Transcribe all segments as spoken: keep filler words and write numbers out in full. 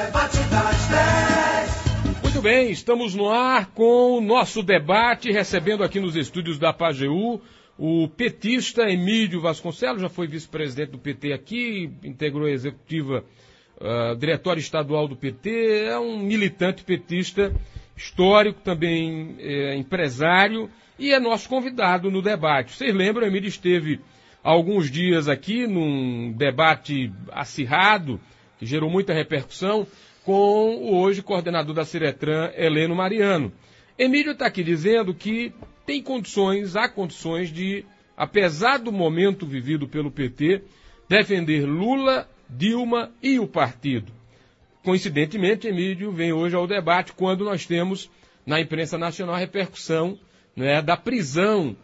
debate das dez. Muito bem, estamos no ar com o nosso debate, recebendo aqui nos estúdios da Pajeú o petista Emílio Vasconcelos, já foi vice-presidente do P T aqui, integrou a executiva, uh, diretório estadual do P T, é um militante petista histórico, também é, empresário, e é nosso convidado no debate. Vocês lembram, Emílio esteve há alguns dias aqui num debate acirrado, que gerou muita repercussão, com o hoje coordenador da Ciretran, Heleno Mariano. Emílio está aqui dizendo que tem condições, há condições de, apesar do momento vivido pelo P T, defender Lula, Dilma e o partido. Coincidentemente, Emílio vem hoje ao debate quando nós temos na imprensa nacional a repercussão, né, da prisão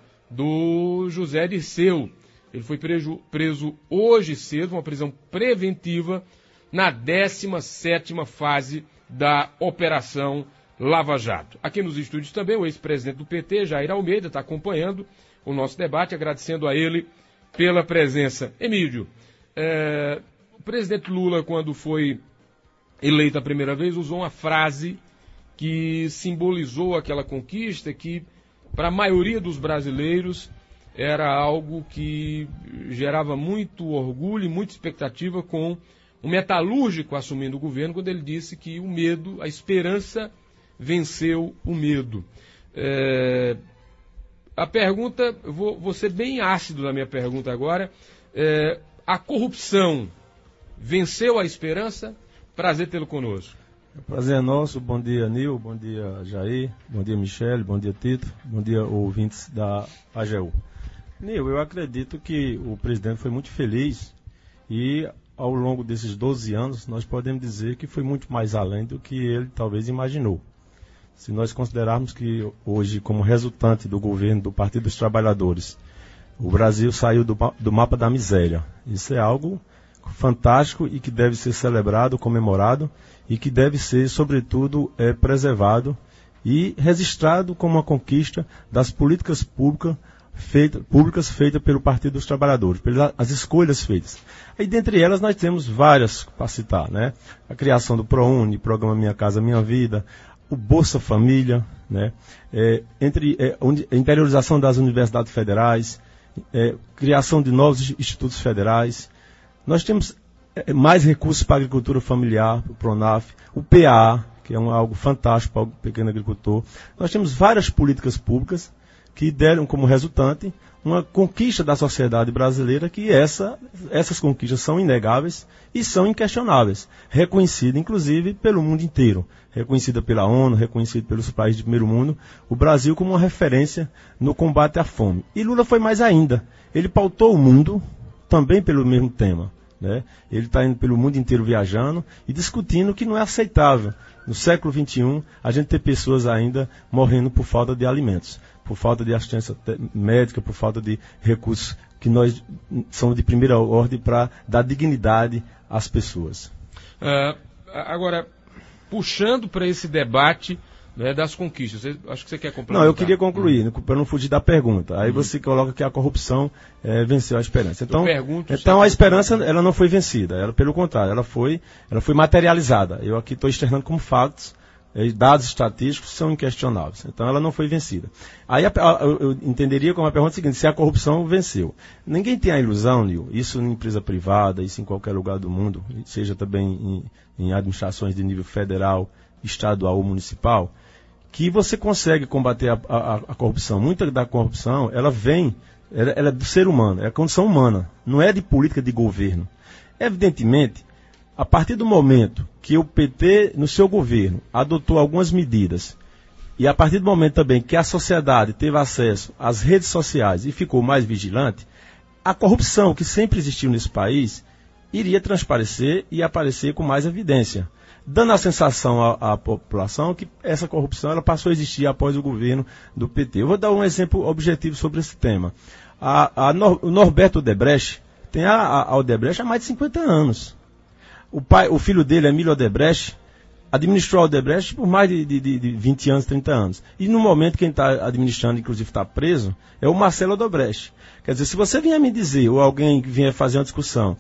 do José Dirceu. Ele foi preso, preso hoje cedo, uma prisão preventiva, na décima sétima fase da Operação Lava Jato. Aqui nos estúdios também o ex-presidente do P T, Jair Almeida, está acompanhando o nosso debate, agradecendo a ele pela presença. Emílio, é, o presidente Lula, quando foi eleito a primeira vez, usou uma frase que simbolizou aquela conquista, que para a maioria dos brasileiros era algo que gerava muito orgulho e muita expectativa, com o metalúrgico assumindo o governo, quando ele disse que o medo, a esperança venceu o medo. É, a pergunta, vou, vou ser bem ácido na minha pergunta agora, é, a corrupção venceu a esperança? Prazer tê-lo conosco. Prazer é nosso. Bom dia, Nil. Bom dia, Jair. Bom dia, Michele. Bom dia, Tito. Bom dia, ouvintes da A G U. Nil, eu acredito que o presidente foi muito feliz e, ao longo desses doze anos, nós podemos dizer que foi muito mais além do que ele talvez imaginou. Se nós considerarmos que hoje, como resultante do governo do Partido dos Trabalhadores, o Brasil saiu do, do mapa da miséria. Isso é algo fantástico e que deve ser celebrado, comemorado e que deve ser, sobretudo, é, preservado e registrado como uma conquista das políticas públicas feitas públicas feita pelo Partido dos Trabalhadores, pelas escolhas feitas. E dentre elas nós temos várias para citar, né? A criação do ProUni, Programa Minha Casa Minha Vida, o Bolsa Família, né? É, entre, é, a interiorização das universidades federais, é, criação de novos institutos federais. Nós temos é, mais recursos para a agricultura familiar, o PRONAF, o P A A, que é um, algo fantástico para o pequeno agricultor. Nós temos várias políticas públicas que deram como resultante uma conquista da sociedade brasileira, que essa, essas conquistas são inegáveis e são inquestionáveis, reconhecida inclusive pelo mundo inteiro, reconhecida pela ONU, reconhecida pelos países de primeiro mundo, o Brasil como uma referência no combate à fome. E Lula foi mais ainda, ele pautou o mundo também pelo mesmo tema, né? Ele está indo pelo mundo inteiro viajando e discutindo que não é aceitável, no século vinte e um, a gente ter pessoas ainda morrendo por falta de alimentos, por falta de assistência médica, por falta de recursos que nós somos de primeira ordem para dar dignidade às pessoas. Uh, agora, puxando para esse debate, né, das conquistas, acho que você quer complementar. Não, eu queria concluir, hum. para não fugir da pergunta. Aí hum. você coloca que a corrupção é, venceu a esperança. Então, então a esperança ela não foi vencida, ela, pelo contrário, ela foi, ela foi materializada. Eu aqui estou externando como fatos. Dados estatísticos são inquestionáveis. Então ela não foi vencida. Aí a, a, eu entenderia como a pergunta seguinte: se a corrupção venceu. Ninguém tem a ilusão, Nil, isso em empresa privada, isso em qualquer lugar do mundo, seja também em, em administrações de nível federal, estadual ou municipal, que você consegue combater a, a, a corrupção. Muita da corrupção, ela vem, ela, ela é do ser humano, é a condição humana, não é de política de governo. Evidentemente, a partir do momento que o P T, no seu governo, adotou algumas medidas, e a partir do momento também que a sociedade teve acesso às redes sociais e ficou mais vigilante, a corrupção que sempre existiu nesse país iria transparecer e aparecer com mais evidência, dando a sensação à, à população que essa corrupção ela passou a existir após o governo do P T. Eu vou dar um exemplo objetivo sobre esse tema. A, a Nor, o Norberto Odebrecht tem a, a Odebrecht há mais de cinquenta anos. O, pai, o filho dele, Emílio Odebrecht, administrou a Odebrecht por mais de, de, de vinte anos, trinta anos. E no momento quem está administrando, inclusive está preso, é o Marcelo Odebrecht. Quer dizer, se você vier me dizer, ou alguém vier fazer uma discussão,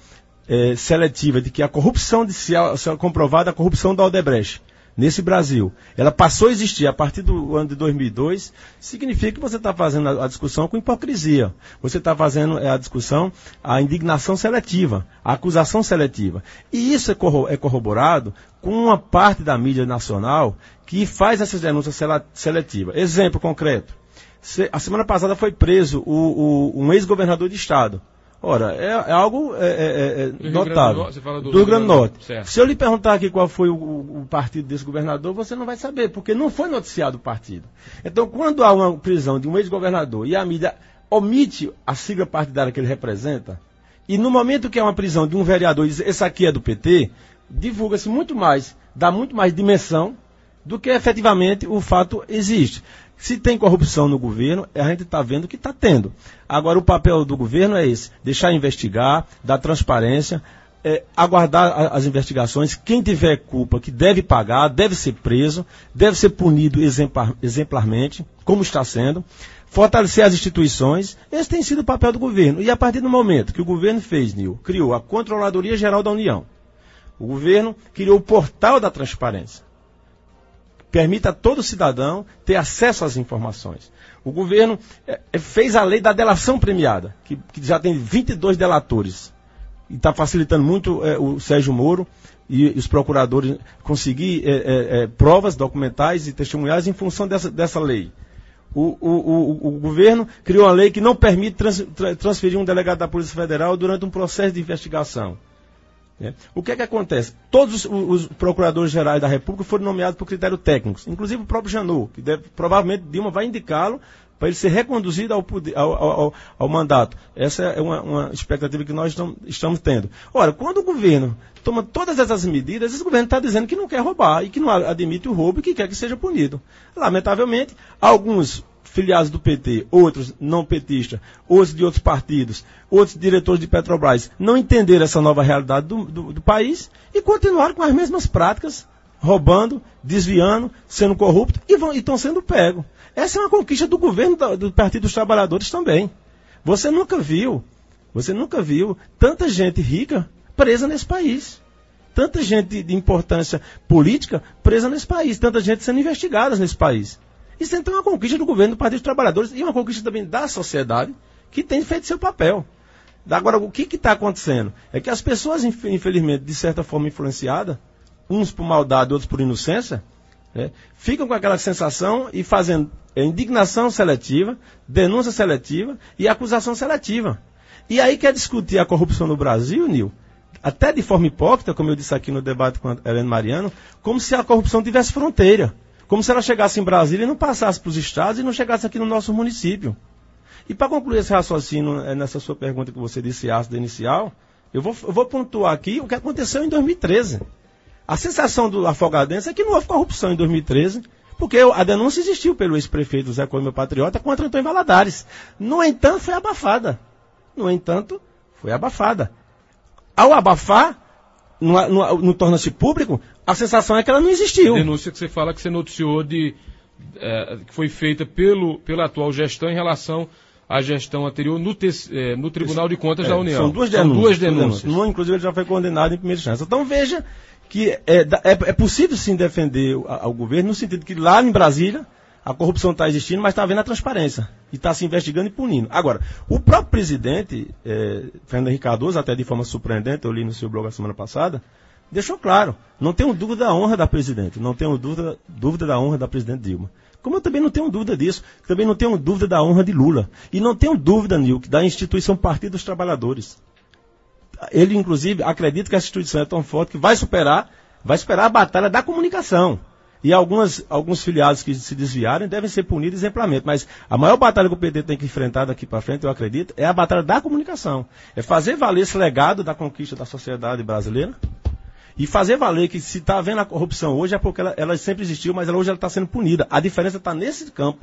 é, seletiva de que a corrupção, de se, se comprovada a corrupção da Odebrecht, nesse Brasil, ela passou a existir a partir do ano de dois mil e dois, significa que você está fazendo a, a discussão com hipocrisia. Você está fazendo a discussão, a indignação seletiva, a acusação seletiva. E isso é, corro, é corroborado com uma parte da mídia nacional que faz essas denúncias seletivas. Exemplo concreto. Se, a semana passada foi preso o, o, um ex-governador de estado. Ora, é, é algo é, é, é notável. Você fala do, do Rio Grande do Norte. Certo. Se eu lhe perguntar aqui qual foi o, o partido desse governador, você não vai saber, porque não foi noticiado o partido. Então, quando há uma prisão de um ex-governador e a mídia omite a sigla partidária que ele representa, e no momento que há uma prisão de um vereador e diz, esse aqui é do P T, divulga-se muito mais, dá muito mais dimensão do que efetivamente o fato existe. Se tem corrupção no governo, a gente está vendo que está tendo. Agora, o papel do governo é esse, deixar investigar, dar transparência, é, aguardar a, as investigações. Quem tiver culpa, que deve pagar, deve ser preso, deve ser punido exemplar, exemplarmente, como está sendo. Fortalecer as instituições, esse tem sido o papel do governo. E a partir do momento que o governo fez, Nil, criou a Controladoria Geral da União, o governo criou o Portal da Transparência, permita a todo cidadão ter acesso às informações. O governo é, fez a lei da delação premiada, que, que já tem vinte e dois delatores. E está facilitando muito é, o Sérgio Moro e, e os procuradores conseguir é, é, é, provas documentais e testemunhais em função dessa, dessa lei. O, o, o, o governo criou uma lei que não permite trans, tra, transferir um delegado da Polícia Federal durante um processo de investigação. É. O que é que acontece? Todos os, os procuradores gerais da República foram nomeados por critérios técnicos, inclusive o próprio Janot, que deve, provavelmente Dilma vai indicá-lo para ele ser reconduzido ao, ao, ao, ao mandato. Essa é uma, uma expectativa que nós estamos, estamos tendo. Ora, quando o governo toma todas essas medidas, esse governo está dizendo que não quer roubar e que não admite o roubo e que quer que seja punido. Lamentavelmente, alguns filiados do P T, outros não petistas, outros de outros partidos, outros diretores de Petrobras, não entenderam essa nova realidade do, do, do país e continuaram com as mesmas práticas, roubando, desviando, sendo corruptos e estão sendo pegos. Essa é uma conquista do governo do, do Partido dos Trabalhadores também. Você nunca viu, você nunca viu tanta gente rica presa nesse país. Tanta gente de, de importância política presa nesse país, tanta gente sendo investigada nesse país. Isso então é uma conquista do governo do Partido dos Trabalhadores e uma conquista também da sociedade que tem feito seu papel. Agora, o que está acontecendo? É que as pessoas, infelizmente, de certa forma influenciadas, uns por maldade, outros por inocência, né, ficam com aquela sensação e fazendo indignação seletiva, denúncia seletiva e acusação seletiva. E aí quer discutir a corrupção no Brasil, Nil, até de forma hipócrita, como eu disse aqui no debate com a Helene Mariano, como se a corrupção tivesse fronteira. Como se ela chegasse em Brasília e não passasse para os estados e não chegasse aqui no nosso município. E para concluir esse raciocínio, nessa sua pergunta que você disse ácida inicial, eu vou, eu vou pontuar aqui o que aconteceu em dois mil e treze. A sensação do afogadense é que não houve corrupção em dois mil e treze, porque a denúncia existiu pelo ex-prefeito Zé Coelho, meu patriota, contra Antônio Valadares. No entanto, foi abafada. No entanto, foi abafada. Ao abafar, não, não, não torna-se público, a sensação é que ela não existiu. A denúncia que você fala que você noticiou de, é, que foi feita pelo, pela atual gestão em relação à gestão anterior no, te, é, no Tribunal de Contas é, da União. São duas denúncias. São duas denúncias. denúncias. Uma, inclusive, ele já foi condenado em primeira instância. Então, veja que é, é, é possível sim defender ao governo, no sentido que lá em Brasília a corrupção está existindo, mas está havendo a transparência. E está se investigando e punindo. Agora, o próprio presidente, é, Fernando Henrique Cardoso, até de forma surpreendente, eu li no seu blog a semana passada, deixou claro, não tenho dúvida da honra da presidente, não tenho dúvida, dúvida da honra da presidente Dilma. Como eu também não tenho dúvida disso, também não tenho dúvida da honra de Lula. E não tenho dúvida, Nil, da instituição Partido dos Trabalhadores. Ele, inclusive, acredita que essa instituição é tão forte que vai superar, vai superar a batalha da comunicação. E algumas, alguns filiados que se desviarem devem ser punidos exemplarmente. Mas a maior batalha que o P T tem que enfrentar daqui para frente, eu acredito, é a batalha da comunicação. É fazer valer esse legado da conquista da sociedade brasileira. E fazer valer que se está havendo a corrupção hoje é porque ela, ela sempre existiu, mas ela, hoje ela está sendo punida. A diferença está nesse campo.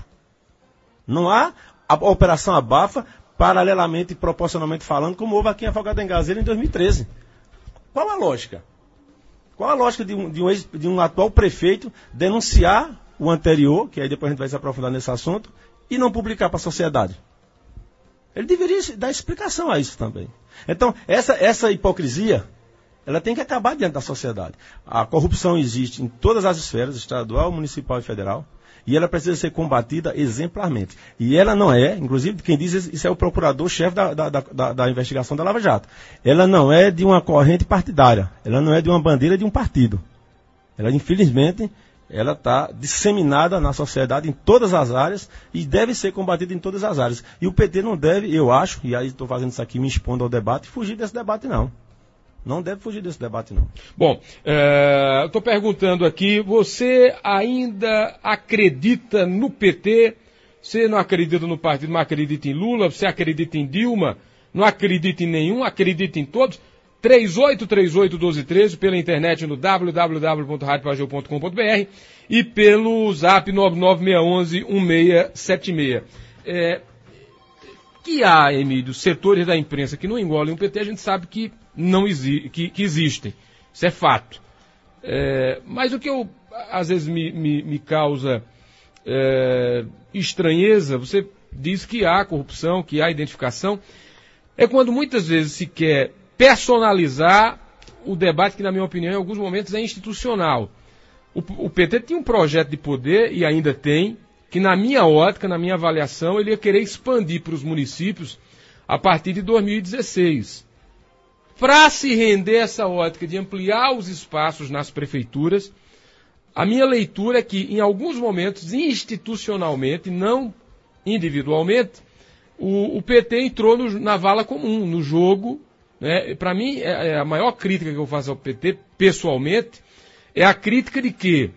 Não há a operação abafa, paralelamente e proporcionalmente falando, como houve aqui em Afogados em Gazeira em dois mil e treze. Qual a lógica? Qual a lógica de um, de um, ex, de um atual prefeito denunciar o anterior, que aí depois a gente vai se aprofundar nesse assunto, e não publicar para a sociedade? Ele deveria dar explicação a isso também. Então, essa, essa hipocrisia, ela tem que acabar diante da sociedade. A corrupção existe em todas as esferas, estadual, municipal e federal, e ela precisa ser combatida exemplarmente. E ela não é, inclusive, quem diz isso é o procurador-chefe da, da, da, da investigação da Lava Jato. Ela não é de uma corrente partidária, ela não é de uma bandeira de um partido. Ela, infelizmente, ela está disseminada na sociedade em todas as áreas e deve ser combatida em todas as áreas. E o P T não deve, eu acho, e aí estou fazendo isso aqui, me expondo ao debate, fugir desse debate não. Não deve fugir desse debate não. Bom, é, estou perguntando aqui, você ainda acredita no P T? Você não acredita no partido, não acredita em Lula? Você acredita em Dilma? Não acredita em nenhum? Acredita em todos? três oito três oito, um dois um três, pela internet no w w w ponto rádio pageu ponto com ponto b r e pelo zap nove nove seis um um seis sete seis. É, que há, Emílio, setores da imprensa que não engolem o P T, a gente sabe que, não exi que, que existem. Isso é fato. É, mas o que eu, às vezes me, me, me causa é, estranheza, você diz que há corrupção, que há identificação, é quando muitas vezes se quer personalizar o debate que, na minha opinião, em alguns momentos é institucional. O, o P T tinha um projeto de poder, e ainda tem, que na minha ótica, na minha avaliação, ele ia querer expandir para os municípios a partir de dois mil e dezesseis. Para se render essa ótica de ampliar os espaços nas prefeituras, a minha leitura é que, em alguns momentos, institucionalmente, não individualmente, o, o P T entrou no, na vala comum, no jogo. Né? Para mim, é, é a maior crítica que eu faço ao P T, pessoalmente, é a crítica de que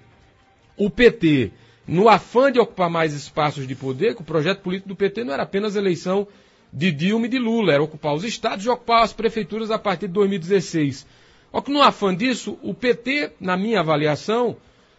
o P T, no afã de ocupar mais espaços de poder, que o projeto político do P T não era apenas a eleição de Dilma e de Lula, era ocupar os estados e ocupar as prefeituras a partir de dois mil e dezesseis. Só que no afã disso, o P T, na minha avaliação,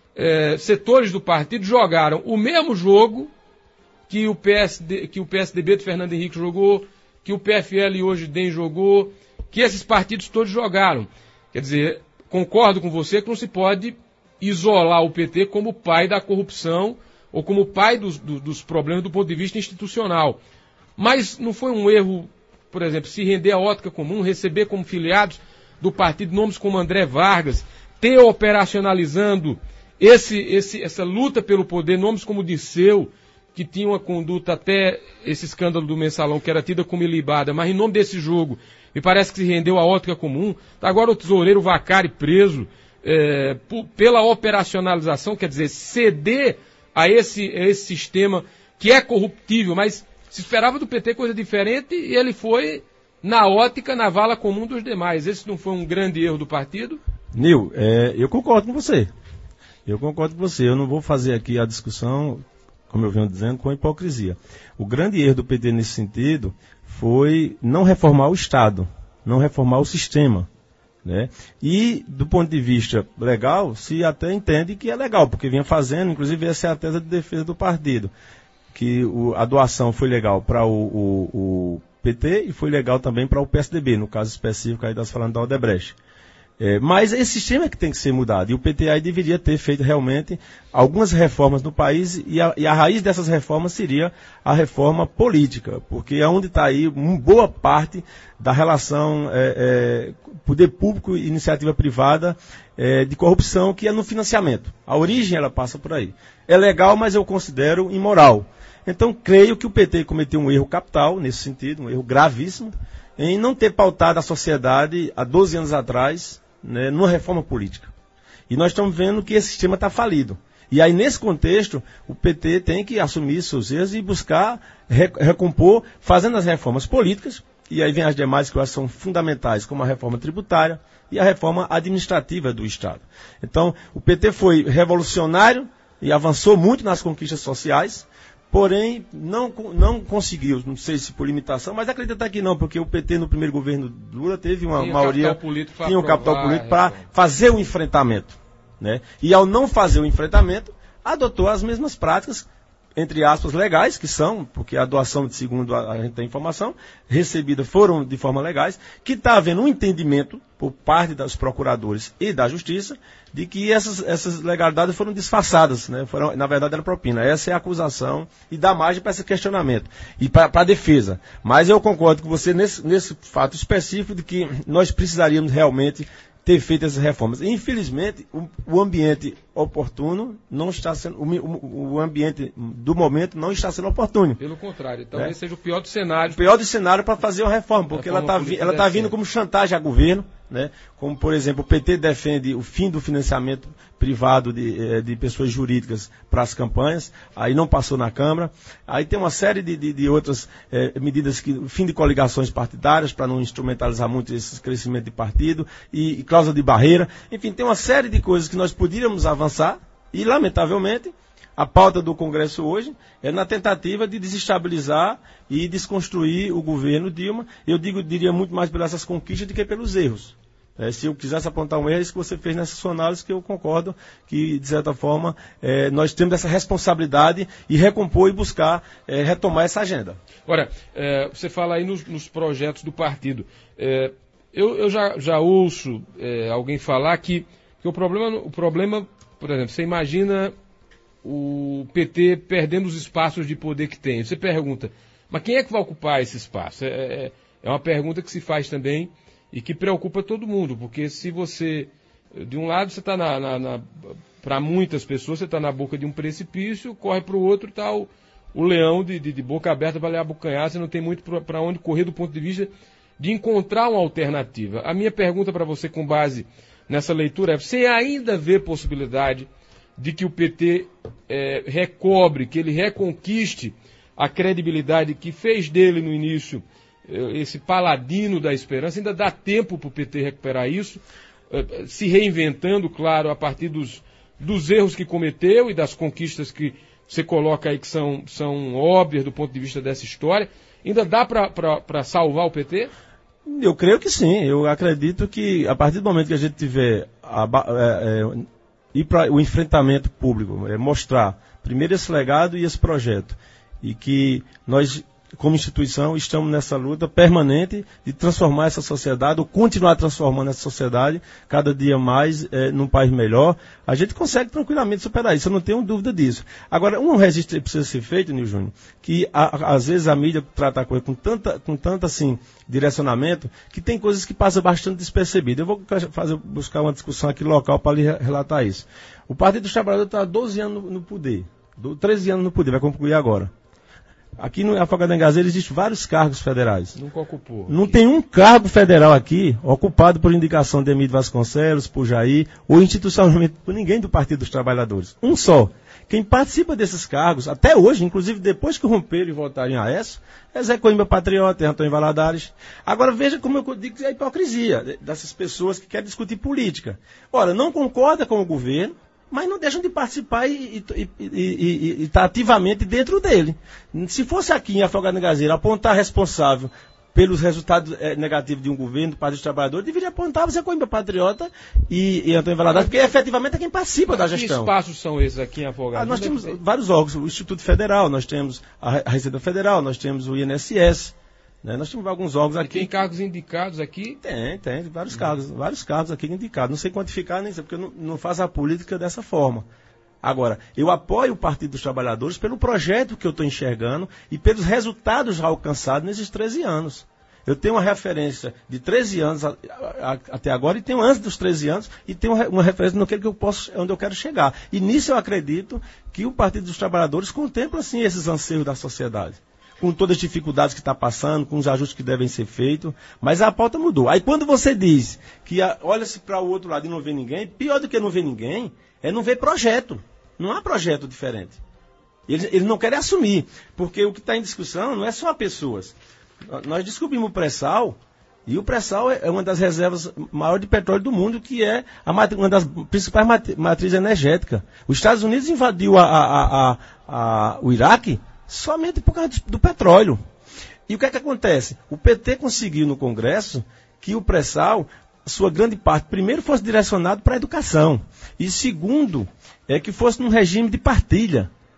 é, setores do partido jogaram o mesmo jogo que o, P S D, que o P S D B do Fernando Henrique jogou, que o P F L hoje D E M jogou, que esses partidos todos jogaram. Quer dizer, concordo com você que não se pode isolar o P T como pai da corrupção ou como pai dos, dos, dos problemas do ponto de vista institucional. Mas não foi um erro, por exemplo, se render à ótica comum, receber como filiados do partido nomes como André Vargas, ter operacionalizando esse, esse, essa luta pelo poder, nomes como Disseu, que tinha uma conduta até esse escândalo do Mensalão, que era tida como ilibada, mas em nome desse jogo, me parece que se rendeu à ótica comum. Agora o tesoureiro Vacari preso é, por, pela operacionalização, quer dizer, ceder a esse, a esse sistema que é corruptível, mas se esperava do P T coisa diferente e ele foi na ótica, na vala comum dos demais. Esse não foi um grande erro do partido? Nil, é, eu concordo com você. Eu concordo com você. Eu não vou fazer aqui a discussão, como eu venho dizendo, com hipocrisia. O grande erro do P T nesse sentido foi não reformar o Estado, não reformar o sistema. Né? E, do ponto de vista legal, se até entende que é legal, porque vinha fazendo, inclusive essa é a tese de defesa do partido, que o, a doação foi legal para o, o, o P T e foi legal também para o P S D B, no caso específico aí das falando da Odebrecht. É, mas esse sistema é que tem que ser mudado, e o P T aí deveria ter feito realmente algumas reformas no país, e a, e a raiz dessas reformas seria a reforma política, porque é onde está aí uma boa parte da relação é, é, poder público e iniciativa privada é, de corrupção, que é no financiamento. A origem ela passa por aí. É legal, mas eu considero imoral. Então, creio que o P T cometeu um erro capital, nesse sentido, um erro gravíssimo, em não ter pautado a sociedade há doze anos atrás, né, numa reforma política. E nós estamos vendo que esse sistema está falido. E aí, nesse contexto, o P T tem que assumir seus erros e buscar re recompor, fazendo as reformas políticas, e aí vem as demais que eu acho que são fundamentais, como a reforma tributária e a reforma administrativa do Estado. Então, o P T foi revolucionário e avançou muito nas conquistas sociais, porém, não, não conseguiu, não sei se por limitação, mas acredito até que não, porque o P T no primeiro governo Lula teve uma tinha maioria, tinha um capital político para fazer o enfrentamento. Né? E ao não fazer o enfrentamento, adotou as mesmas práticas entre aspas, legais, que são, porque a doação, de segundo a, a gente tem informação, recebida foram de forma legais, que está havendo um entendimento por parte dos procuradores e da Justiça de que essas, essas legalidades foram disfarçadas, né? Foram, na verdade era propina. Essa é a acusação e dá margem para esse questionamento e para a defesa. Mas eu concordo com você nesse, nesse fato específico de que nós precisaríamos realmente ter feito essas reformas. Infelizmente, o, o ambiente oportuno não está sendo, o, o, o ambiente do momento não está sendo oportuno. Pelo contrário, talvez é. seja o pior dos cenários. O pior do cenário para fazer uma reforma, porque ela está ela tá vindo como chantagem a governo, né? Como, por exemplo, o P T defende o fim do financiamento privado de, de pessoas jurídicas para as campanhas, aí não passou na Câmara. Aí tem uma série de, de, de outras eh, medidas, que o fim de coligações partidárias, para não instrumentalizar muito esse crescimento de partido, e, e cláusula de barreira. Enfim, tem uma série de coisas que nós poderíamos avançar, e, lamentavelmente, a pauta do Congresso hoje é na tentativa de desestabilizar e desconstruir o governo Dilma. Eu digo, diria muito mais pelas essas conquistas do que pelos erros. É, se eu quisesse apontar um erro, é isso que você fez nessa sua análise, que eu concordo que, de certa forma, é, nós temos essa responsabilidade e recompor e buscar é, retomar essa agenda. Agora, é, você fala aí nos, nos projetos do partido. É, eu eu já, já ouço é, alguém falar que, que o, problema, o problema, por exemplo, você imagina o P T perdendo os espaços de poder que tem. Você pergunta, mas quem é que vai ocupar esse espaço? É, é, é uma pergunta que se faz também e que preocupa todo mundo, porque se você, de um lado você está na, na, na para muitas pessoas, você está na boca de um precipício, corre para o outro, está o, o leão de, de, de boca aberta para lhe abocanhar, você não tem muito para onde correr do ponto de vista de encontrar uma alternativa. A minha pergunta para você, com base nessa leitura, é: você ainda vê possibilidade de que o P T é, recobre, que ele reconquiste a credibilidade que fez dele no início esse paladino da esperança? Ainda dá tempo para o P T recuperar isso, se reinventando, claro, a partir dos, dos erros que cometeu e das conquistas que você coloca aí que são, são óbvias do ponto de vista dessa história. Ainda dá para salvar o P T? Eu creio que sim. Eu acredito que a partir do momento que a gente tiver a, é, é, ir para o enfrentamento público, é, mostrar primeiro esse legado e esse projeto, e que nós, como instituição, estamos nessa luta permanente de transformar essa sociedade, ou continuar transformando essa sociedade cada dia mais é, num país melhor, a gente consegue tranquilamente superar isso, eu não tenho dúvida disso. Agora, um registro precisa ser feito, Nil Júnior, que a, às vezes a mídia trata a coisa com tanta, com tanto assim, direcionamento, que tem coisas que passam bastante despercebidas. Eu vou fazer, buscar uma discussão aqui local para lhe relatar isso. O Partido dos Trabalhadores está há doze anos no, no poder, treze anos no poder, vai concluir agora. Aqui no Afogados em Gazeira existem vários cargos federais. Nunca ocupou. Não tem um cargo federal aqui ocupado por indicação de Emílio Vasconcelos, por Jair, ou institucionalmente por ninguém do Partido dos Trabalhadores. Um só. Quem participa desses cargos, até hoje, inclusive depois que romperam e votaram em Aécio, é Zé Coimbra Patriota, é Antônio Valadares. Agora veja como eu digo que é a hipocrisia dessas pessoas que querem discutir política. Ora, não concorda com o governo, mas não deixam de participar e estar ativamente dentro dele. Se fosse aqui em Afogados em Gazeira apontar responsável pelos resultados é, negativos de um governo, do Partido dos Trabalhadores, deveria apontar você Coimbra Patriota e, e Antônio Valadares, porque efetivamente é quem participa da gestão. Que espaços são esses aqui em Afogados? Ah, nós temos vários órgãos, o Instituto Federal, nós temos a Receita Federal, nós temos o I N S S, né? Nós temos alguns órgãos aqui. E tem cargos indicados aqui? Tem, tem, vários cargos, vários cargos aqui indicados. Não sei quantificar nem sei, porque eu não, não faço a política dessa forma. Agora, eu apoio o Partido dos Trabalhadores pelo projeto que eu estou enxergando e pelos resultados já alcançados nesses treze anos. Eu tenho uma referência de treze anos a, a, até agora e tenho antes dos treze anos e tenho uma referência no que eu posso, onde eu quero chegar. E nisso eu acredito que o Partido dos Trabalhadores contempla, sim, esses anseios da sociedade, com todas as dificuldades que está passando, com os ajustes que devem ser feitos, mas a pauta mudou. Aí quando você diz que olha-se para o outro lado e não vê ninguém, pior do que não ver ninguém é não ver projeto. Não há projeto diferente. Eles, eles não querem assumir, porque o que está em discussão não é só pessoas. Nós descobrimos o pré-sal, e o pré-sal é uma das reservas maiores de petróleo do mundo, que é a, uma das principais matrizes energéticas. Os Estados Unidos invadiu a, a, a, a, o Iraque somente por causa do petróleo. E o que é que acontece? O P T conseguiu no Congresso que o pré-sal, sua grande parte, primeiro fosse direcionado para a educação. E segundo, é que fosse num regime de partilha.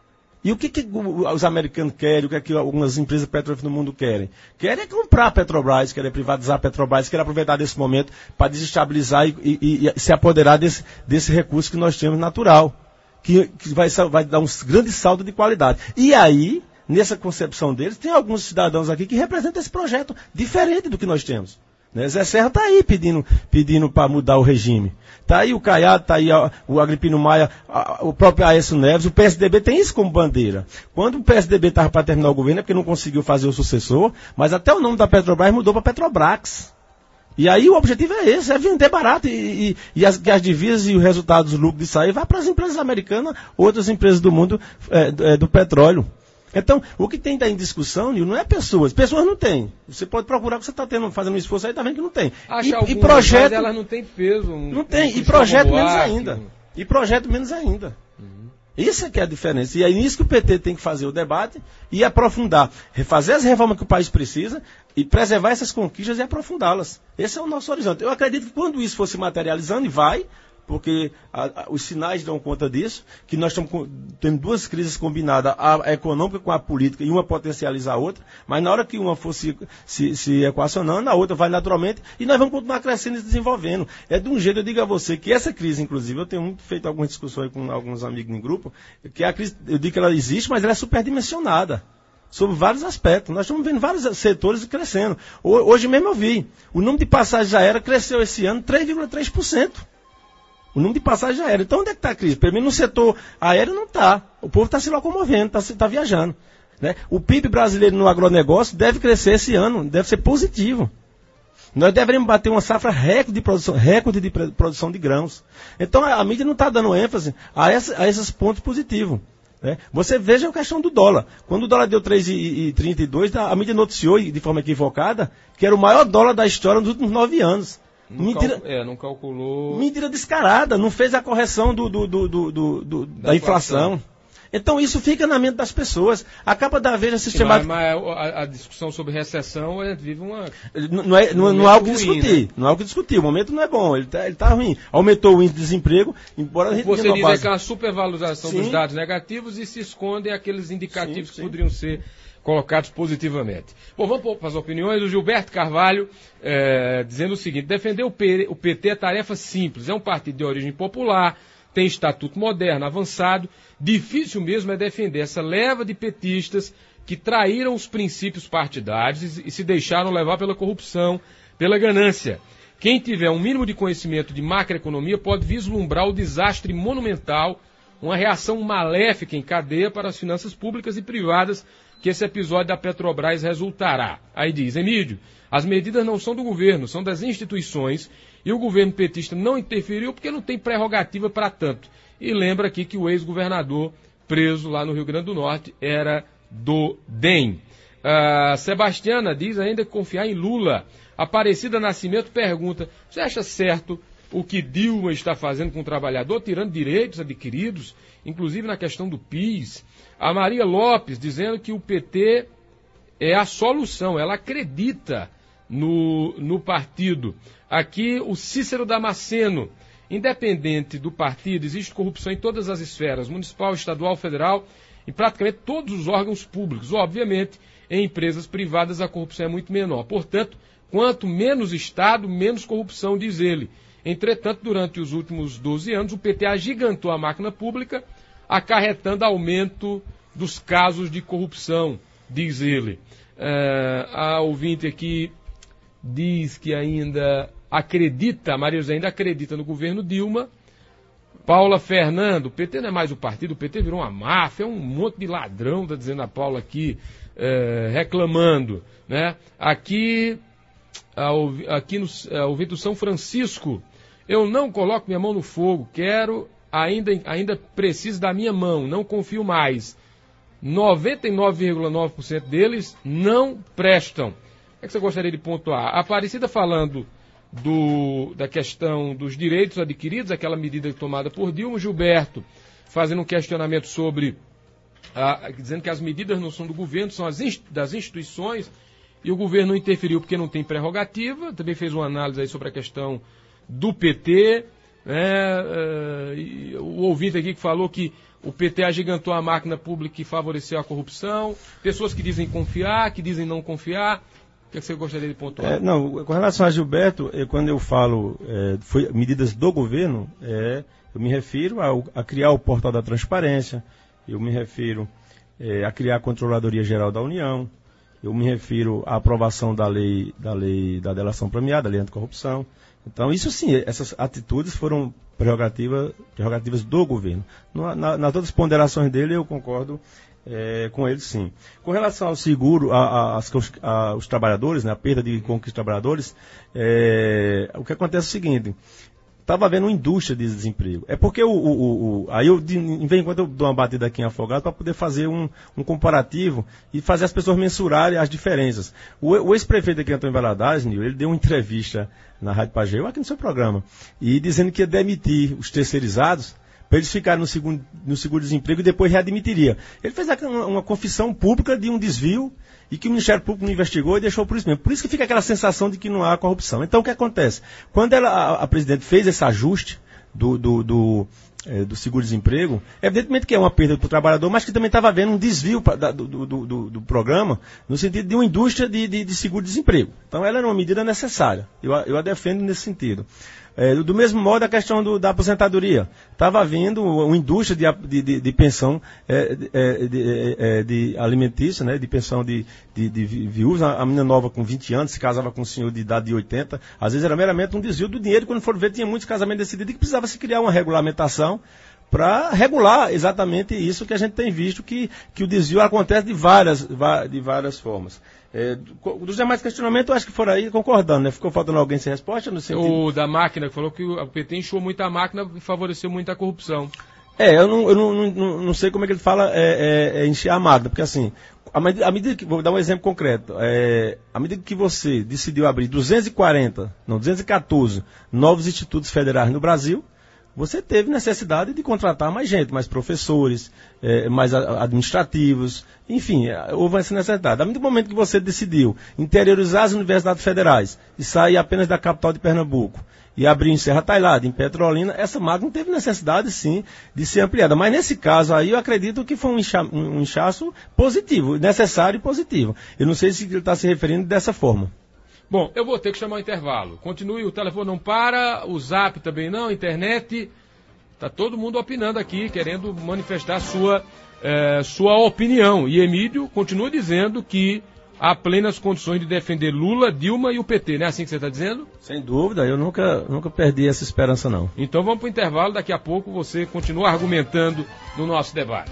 E o que, que os americanos querem, o que, é que algumas empresas petrolíferas no mundo querem? Querem comprar a Petrobras, querem privatizar a Petrobras, querem aproveitar desse momento para desestabilizar e, e, e se apoderar desse, desse recurso que nós temos natural, que, que vai, vai dar um grande salto de qualidade. E aí, nessa concepção deles, tem alguns cidadãos aqui que representam esse projeto diferente do que nós temos. Né? Zé Serra está aí pedindo, pedindo para mudar o regime. Está aí o Caiado, está aí a, o Agripino Maia, a, o próprio Aécio Neves. O P S D B tem isso como bandeira. Quando o P S D B estava para terminar o governo é porque não conseguiu fazer o sucessor, mas até o nome da Petrobras mudou para Petrobrax. E aí o objetivo é esse, é vender barato e, e, e as, as divisas e os resultados, os lucros disso aí vai para as empresas americanas, outras empresas do mundo é, é, do petróleo. Então, o que tem em discussão, Nil, não é pessoas. Pessoas não tem. Você pode procurar, que você está fazendo um esforço aí, está vendo que não tem. Acho e, algumas, e projeto, mas elas não têm peso. Um, não tem. Um e projeto menos ar, ainda. Que... E projeto menos ainda. Uhum. Isso é que é a diferença. E é nisso que o P T tem que fazer o debate e aprofundar. Refazer as reformas que o país precisa e preservar essas conquistas e aprofundá-las. Esse é o nosso horizonte. Eu acredito que quando isso for se materializando, e vai... porque a, a, os sinais dão conta disso, que nós estamos tendo duas crises combinadas, a, a econômica com a política, e uma potencializa a outra, mas na hora que uma for se, se, se equacionando, a outra vai naturalmente, e nós vamos continuar crescendo e se desenvolvendo. É de um jeito, eu digo a você, que essa crise, inclusive, eu tenho muito feito algumas discussões com alguns amigos em grupo, que a crise, eu digo que ela existe, mas ela é superdimensionada. Sobre vários aspectos. Nós estamos vendo vários setores crescendo. Hoje mesmo eu vi, o número de passagens aéreas cresceu esse ano três vírgula três por cento. O número de passagens aéreas. Então onde é que está a crise? Pelo menos no setor aéreo não está. O povo está se locomovendo, está tá viajando. Né? O P I B brasileiro no agronegócio deve crescer esse ano, deve ser positivo. Nós deveríamos bater uma safra recorde de produção, recorde de produção de grãos. Então a, a mídia não está dando ênfase a, essa, a esses pontos positivos. Né? Você veja a questão do dólar. Quando o dólar deu três vírgula trinta e dois, a mídia noticiou, de forma equivocada, que era o maior dólar da história nos últimos nove anos. Não Mentira, cal... é, não calculou. Mentira descarada, não fez a correção do, do, do, do, do, do da, da inflação. inflação. Então isso fica na mente das pessoas. Acaba da Veja sistemática. Mas, mas a, a discussão sobre recessão é, vive uma. Não, não, é, não, não há o que ruim, discutir. Né? Não há o que discutir. O momento não é bom, ele está ele tá ruim. Aumentou o índice de desemprego, embora a gente Você diz base... que é uma supervalorização sim. dos dados negativos e se escondem aqueles indicativos sim, sim. que poderiam ser colocados positivamente. Bom, vamos para as opiniões do Gilberto Carvalho, é, dizendo o seguinte: defender o, P, o P T é tarefa simples, é um partido de origem popular, tem estatuto moderno, avançado, difícil mesmo é defender essa leva de petistas que traíram os princípios partidários e, e se deixaram levar pela corrupção, pela ganância. Quem tiver um mínimo de conhecimento de macroeconomia pode vislumbrar o desastre monumental, uma reação maléfica em cadeia para as finanças públicas e privadas que esse episódio da Petrobras resultará. Aí diz, Emílio, as medidas não são do governo, são das instituições, e o governo petista não interferiu porque não tem prerrogativa para tanto. E lembra aqui que o ex-governador preso lá no Rio Grande do Norte era do D E M. Uh, Sebastiana diz ainda que confiar em Lula. Aparecida Nascimento pergunta, você acha certo o que Dilma está fazendo com o trabalhador, tirando direitos adquiridos, inclusive na questão do P I S? A Maria Lopes dizendo que o P T é a solução, ela acredita no, no partido. Aqui o Cícero Damasceno, independente do partido, existe corrupção em todas as esferas, municipal, estadual, federal, em praticamente todos os órgãos públicos. Obviamente, em empresas privadas a corrupção é muito menor. Portanto, quanto menos Estado, menos corrupção, diz ele. Entretanto, durante os últimos doze anos, o P T agigantou a máquina pública, acarretando aumento dos casos de corrupção, diz ele. Uh, a ouvinte aqui diz que ainda acredita, a Maria José ainda acredita no governo Dilma. Paula Fernando, o P T não é mais o partido, o P T virou uma máfia, é um monte de ladrão, está dizendo a Paula aqui, uh, reclamando. Né? Aqui, a, aqui no a ouvinte do São Francisco, eu não coloco minha mão no fogo, quero... Ainda, ainda preciso da minha mão, não confio mais. noventa e nove vírgula nove por cento deles não prestam. O que, é que você gostaria de pontuar? A Aparecida falando do, da questão dos direitos adquiridos, aquela medida tomada por Dilma. Gilberto fazendo um questionamento sobre, a, dizendo que as medidas não são do governo, são as, das instituições, e o governo não interferiu porque não tem prerrogativa. Também fez uma análise aí sobre a questão do P T. É, uh, o ouvinte aqui que falou que o P T agigantou a máquina pública e favoreceu a corrupção, pessoas que dizem confiar, que dizem não confiar. O que, é que você gostaria de pontuar? É, não, com relação a Gilberto, é, quando eu falo é, foi medidas do governo, é, eu me refiro a, a criar o portal da transparência, eu me refiro é, a criar a Controladoria Geral da União, eu me refiro à aprovação da lei da, lei, da delação premiada, da lei anticorrupção. Então, isso sim, essas atitudes foram prerrogativa, prerrogativas do governo. Na, na, nas outras ponderações dele, eu concordo é, com ele, sim. Com relação ao seguro, a, a, a, a, os trabalhadores, né, a perda de conquista dos trabalhadores, é, o que acontece é o seguinte: estava havendo uma indústria de desemprego. É porque o, o, o aí eu, de, em vez em quando eu dou uma batida aqui em Afogados para poder fazer um, um comparativo e fazer as pessoas mensurarem as diferenças. O, o ex-prefeito aqui, Antônio Valadares, ele deu uma entrevista na Rádio Pajeú, aqui no seu programa, e dizendo que ia demitir os terceirizados para eles ficarem no segundo, no seguro-desemprego e depois readmitiria. Ele fez uma, uma confissão pública de um desvio e que o Ministério Público não investigou e deixou por isso mesmo. Por isso que fica aquela sensação de que não há corrupção. Então, o que acontece? Quando ela, a, a presidente fez esse ajuste do, do, do, é, do seguro-desemprego, evidentemente que é uma perda para o trabalhador, mas que também estava havendo um desvio pra, da, do, do, do, do programa no sentido de uma indústria de, de, de seguro-desemprego. Então, ela era uma medida necessária. Eu, eu a defendo nesse sentido. É, do mesmo modo, a questão do, da aposentadoria. Estava havendo uma indústria de, de, de pensão é, de, é, de alimentícia, né, de pensão de, de, de viúvas. A menina nova com vinte anos se casava com um senhor de idade de oitenta. Às vezes era meramente um desvio do dinheiro. Quando for ver, tinha muitos casamentos decididos e que precisava se criar uma regulamentação para regular exatamente isso que a gente tem visto, que, que o desvio acontece de várias, de várias formas. É, dos demais questionamentos, eu acho que foram aí concordando, né? Ficou faltando alguém sem resposta? No sentido... O da máquina, que falou que o P T inchou muito a máquina e favoreceu muito a corrupção. É, eu não, eu não, não, não sei como é que ele fala é, é, é encher a máquina, porque assim, a medida, a medida que, vou dar um exemplo concreto, é, à medida que você decidiu abrir duzentos e quarenta, não, duzentos e quatorze novos institutos federais no Brasil, você teve necessidade de contratar mais gente, mais professores, eh, mais administrativos, enfim, houve essa necessidade. A partir do momento que você decidiu interiorizar as universidades federais e sair apenas da capital de Pernambuco e abrir em Serra Talhada, em Petrolina, essa máquina teve necessidade, sim, de ser ampliada. Mas nesse caso aí, eu acredito que foi um, incha, um inchaço positivo, necessário e positivo. Eu não sei se ele está se referindo dessa forma. Bom, eu vou ter que chamar o intervalo. Continue, o telefone não para, o zap também não, a internet. Está todo mundo opinando aqui, querendo manifestar sua, eh, sua opinião. E Emílio continua dizendo que há plenas condições de defender Lula, Dilma e o P T, não é assim que você está dizendo? Sem dúvida, eu nunca, nunca perdi essa esperança, não. Então vamos para o intervalo, daqui a pouco você continua argumentando no nosso debate.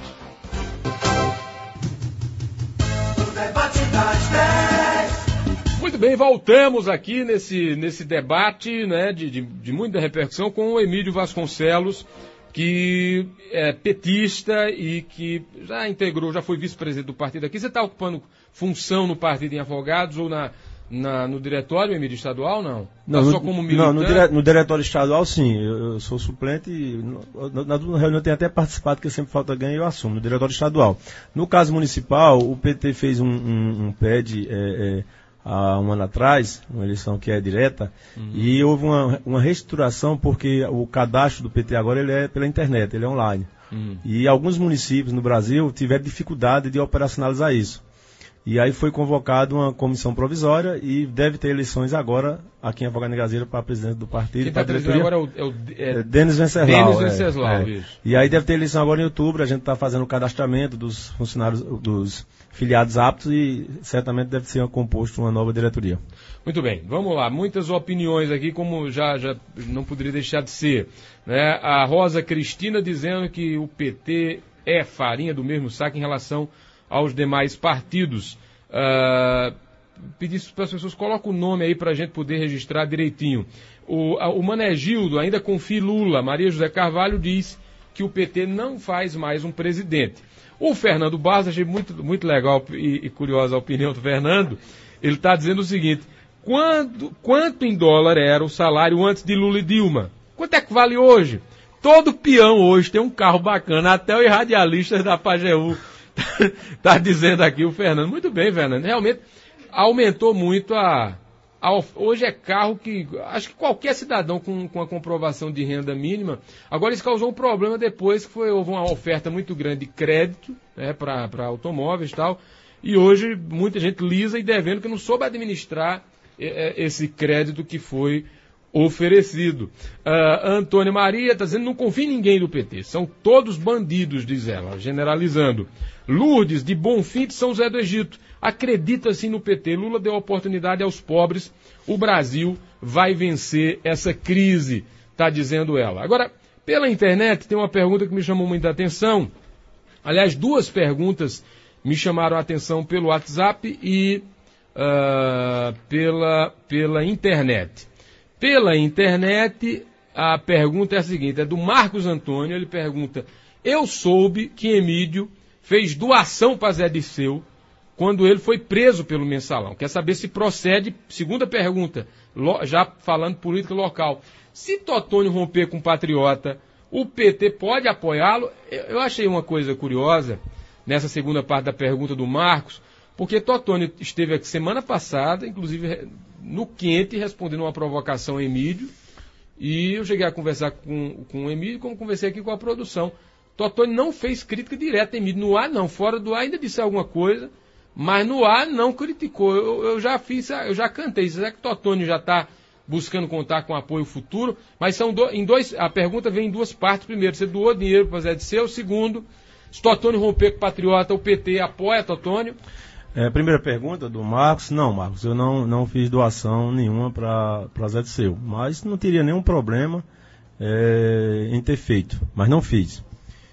O debate das dez. Muito bem, voltamos aqui nesse, nesse debate, né, de, de, de muita repercussão com o Emílio Vasconcelos, que é petista e que já integrou, já foi vice-presidente do partido aqui. Você está ocupando função no partido em Afogados ou na, na, no diretório, Emílio, estadual, não? Não, tá no, só como militante? Não, no, dire, no diretório estadual, sim. Eu, eu sou suplente e na, na, na reunião eu tenho até participado, porque sempre falta ganho e eu assumo, no diretório estadual. No caso municipal, o P T fez um, um, um P E D... É, é, há um ano atrás, uma eleição que é direta, uhum. E houve uma, uma reestruturação porque o cadastro do P T agora ele é pela internet, ele é online. Uhum. E alguns municípios no Brasil tiveram dificuldade de operacionalizar isso. E aí foi convocada uma comissão provisória e deve ter eleições agora aqui em Afogados de Gazeira para presidente do partido. Quem está presidindo agora é o, é o é, Denis Venceslau. Denis Venceslau, é, é. E aí deve ter eleição agora em outubro, a gente está fazendo o cadastramento dos funcionários, dos filiados aptos e certamente deve ser composto uma nova diretoria. Muito bem, vamos lá, muitas opiniões aqui, como já, já não poderia deixar de ser, né? A Rosa Cristina dizendo que o P T é farinha do mesmo saco em relação aos demais partidos. Uh, pedir para as pessoas, coloca o nome aí para a gente poder registrar direitinho. O, a, o Manegildo, ainda confia Lula. Maria José Carvalho diz que o P T não faz mais um presidente. O Fernando Barros, achei muito, muito legal e, e curiosa a opinião do Fernando. Ele está dizendo o seguinte: quanto, quanto em dólar era o salário antes de Lula e Dilma? Quanto é que vale hoje? Todo peão hoje tem um carro bacana, até os radialistas da Pajeú. Está dizendo aqui o Fernando. Muito bem, Fernando. Realmente aumentou muito a, hoje é carro que, acho que qualquer cidadão com, com a comprovação de renda mínima, agora isso causou um problema depois que foi, houve uma oferta muito grande de crédito, né, para automóveis e tal, e hoje muita gente lisa e devendo que não soube administrar é, esse crédito que foi oferecido. Uh, Antônia Maria está dizendo, não confia em ninguém do P T, são todos bandidos, diz ela, generalizando. Lourdes, de Bonfim de São José do Egito, acredita sim no P T, Lula deu oportunidade aos pobres, o Brasil vai vencer essa crise, está dizendo ela. Agora, pela internet tem uma pergunta que me chamou muita atenção, aliás, duas perguntas me chamaram a atenção pelo WhatsApp e uh, pela, pela internet. Pela internet, a pergunta é a seguinte, é do Marcos Antônio, ele pergunta, eu soube que Emídio fez doação para Zé Dirceu quando ele foi preso pelo Mensalão. Quer saber se procede, segunda pergunta, já falando política local, se Totônio romper com o Patriota, o P T pode apoiá-lo? Eu achei uma coisa curiosa, nessa segunda parte da pergunta do Marcos, porque Totônio esteve aqui semana passada, inclusive no quente, respondendo uma provocação a Emídio, e eu cheguei a conversar com, com o Emídio, como conversei aqui com a produção. Totônio não fez crítica direta a Emídio, no ar não, fora do ar ainda disse alguma coisa, mas no ar não criticou. Eu, eu já fiz, eu já cantei, será que Totônio já está buscando contar com apoio futuro? Mas são do, em dois, a pergunta vem em duas partes. Primeiro, você doou dinheiro para Zé Dirceu. Segundo, se Totônio romper com o Patriota, o P T apoia Totônio? É, primeira pergunta do Marcos, não, Marcos, eu não, não fiz doação nenhuma para Zé Dirceu, mas não teria nenhum problema é, em ter feito, mas não fiz.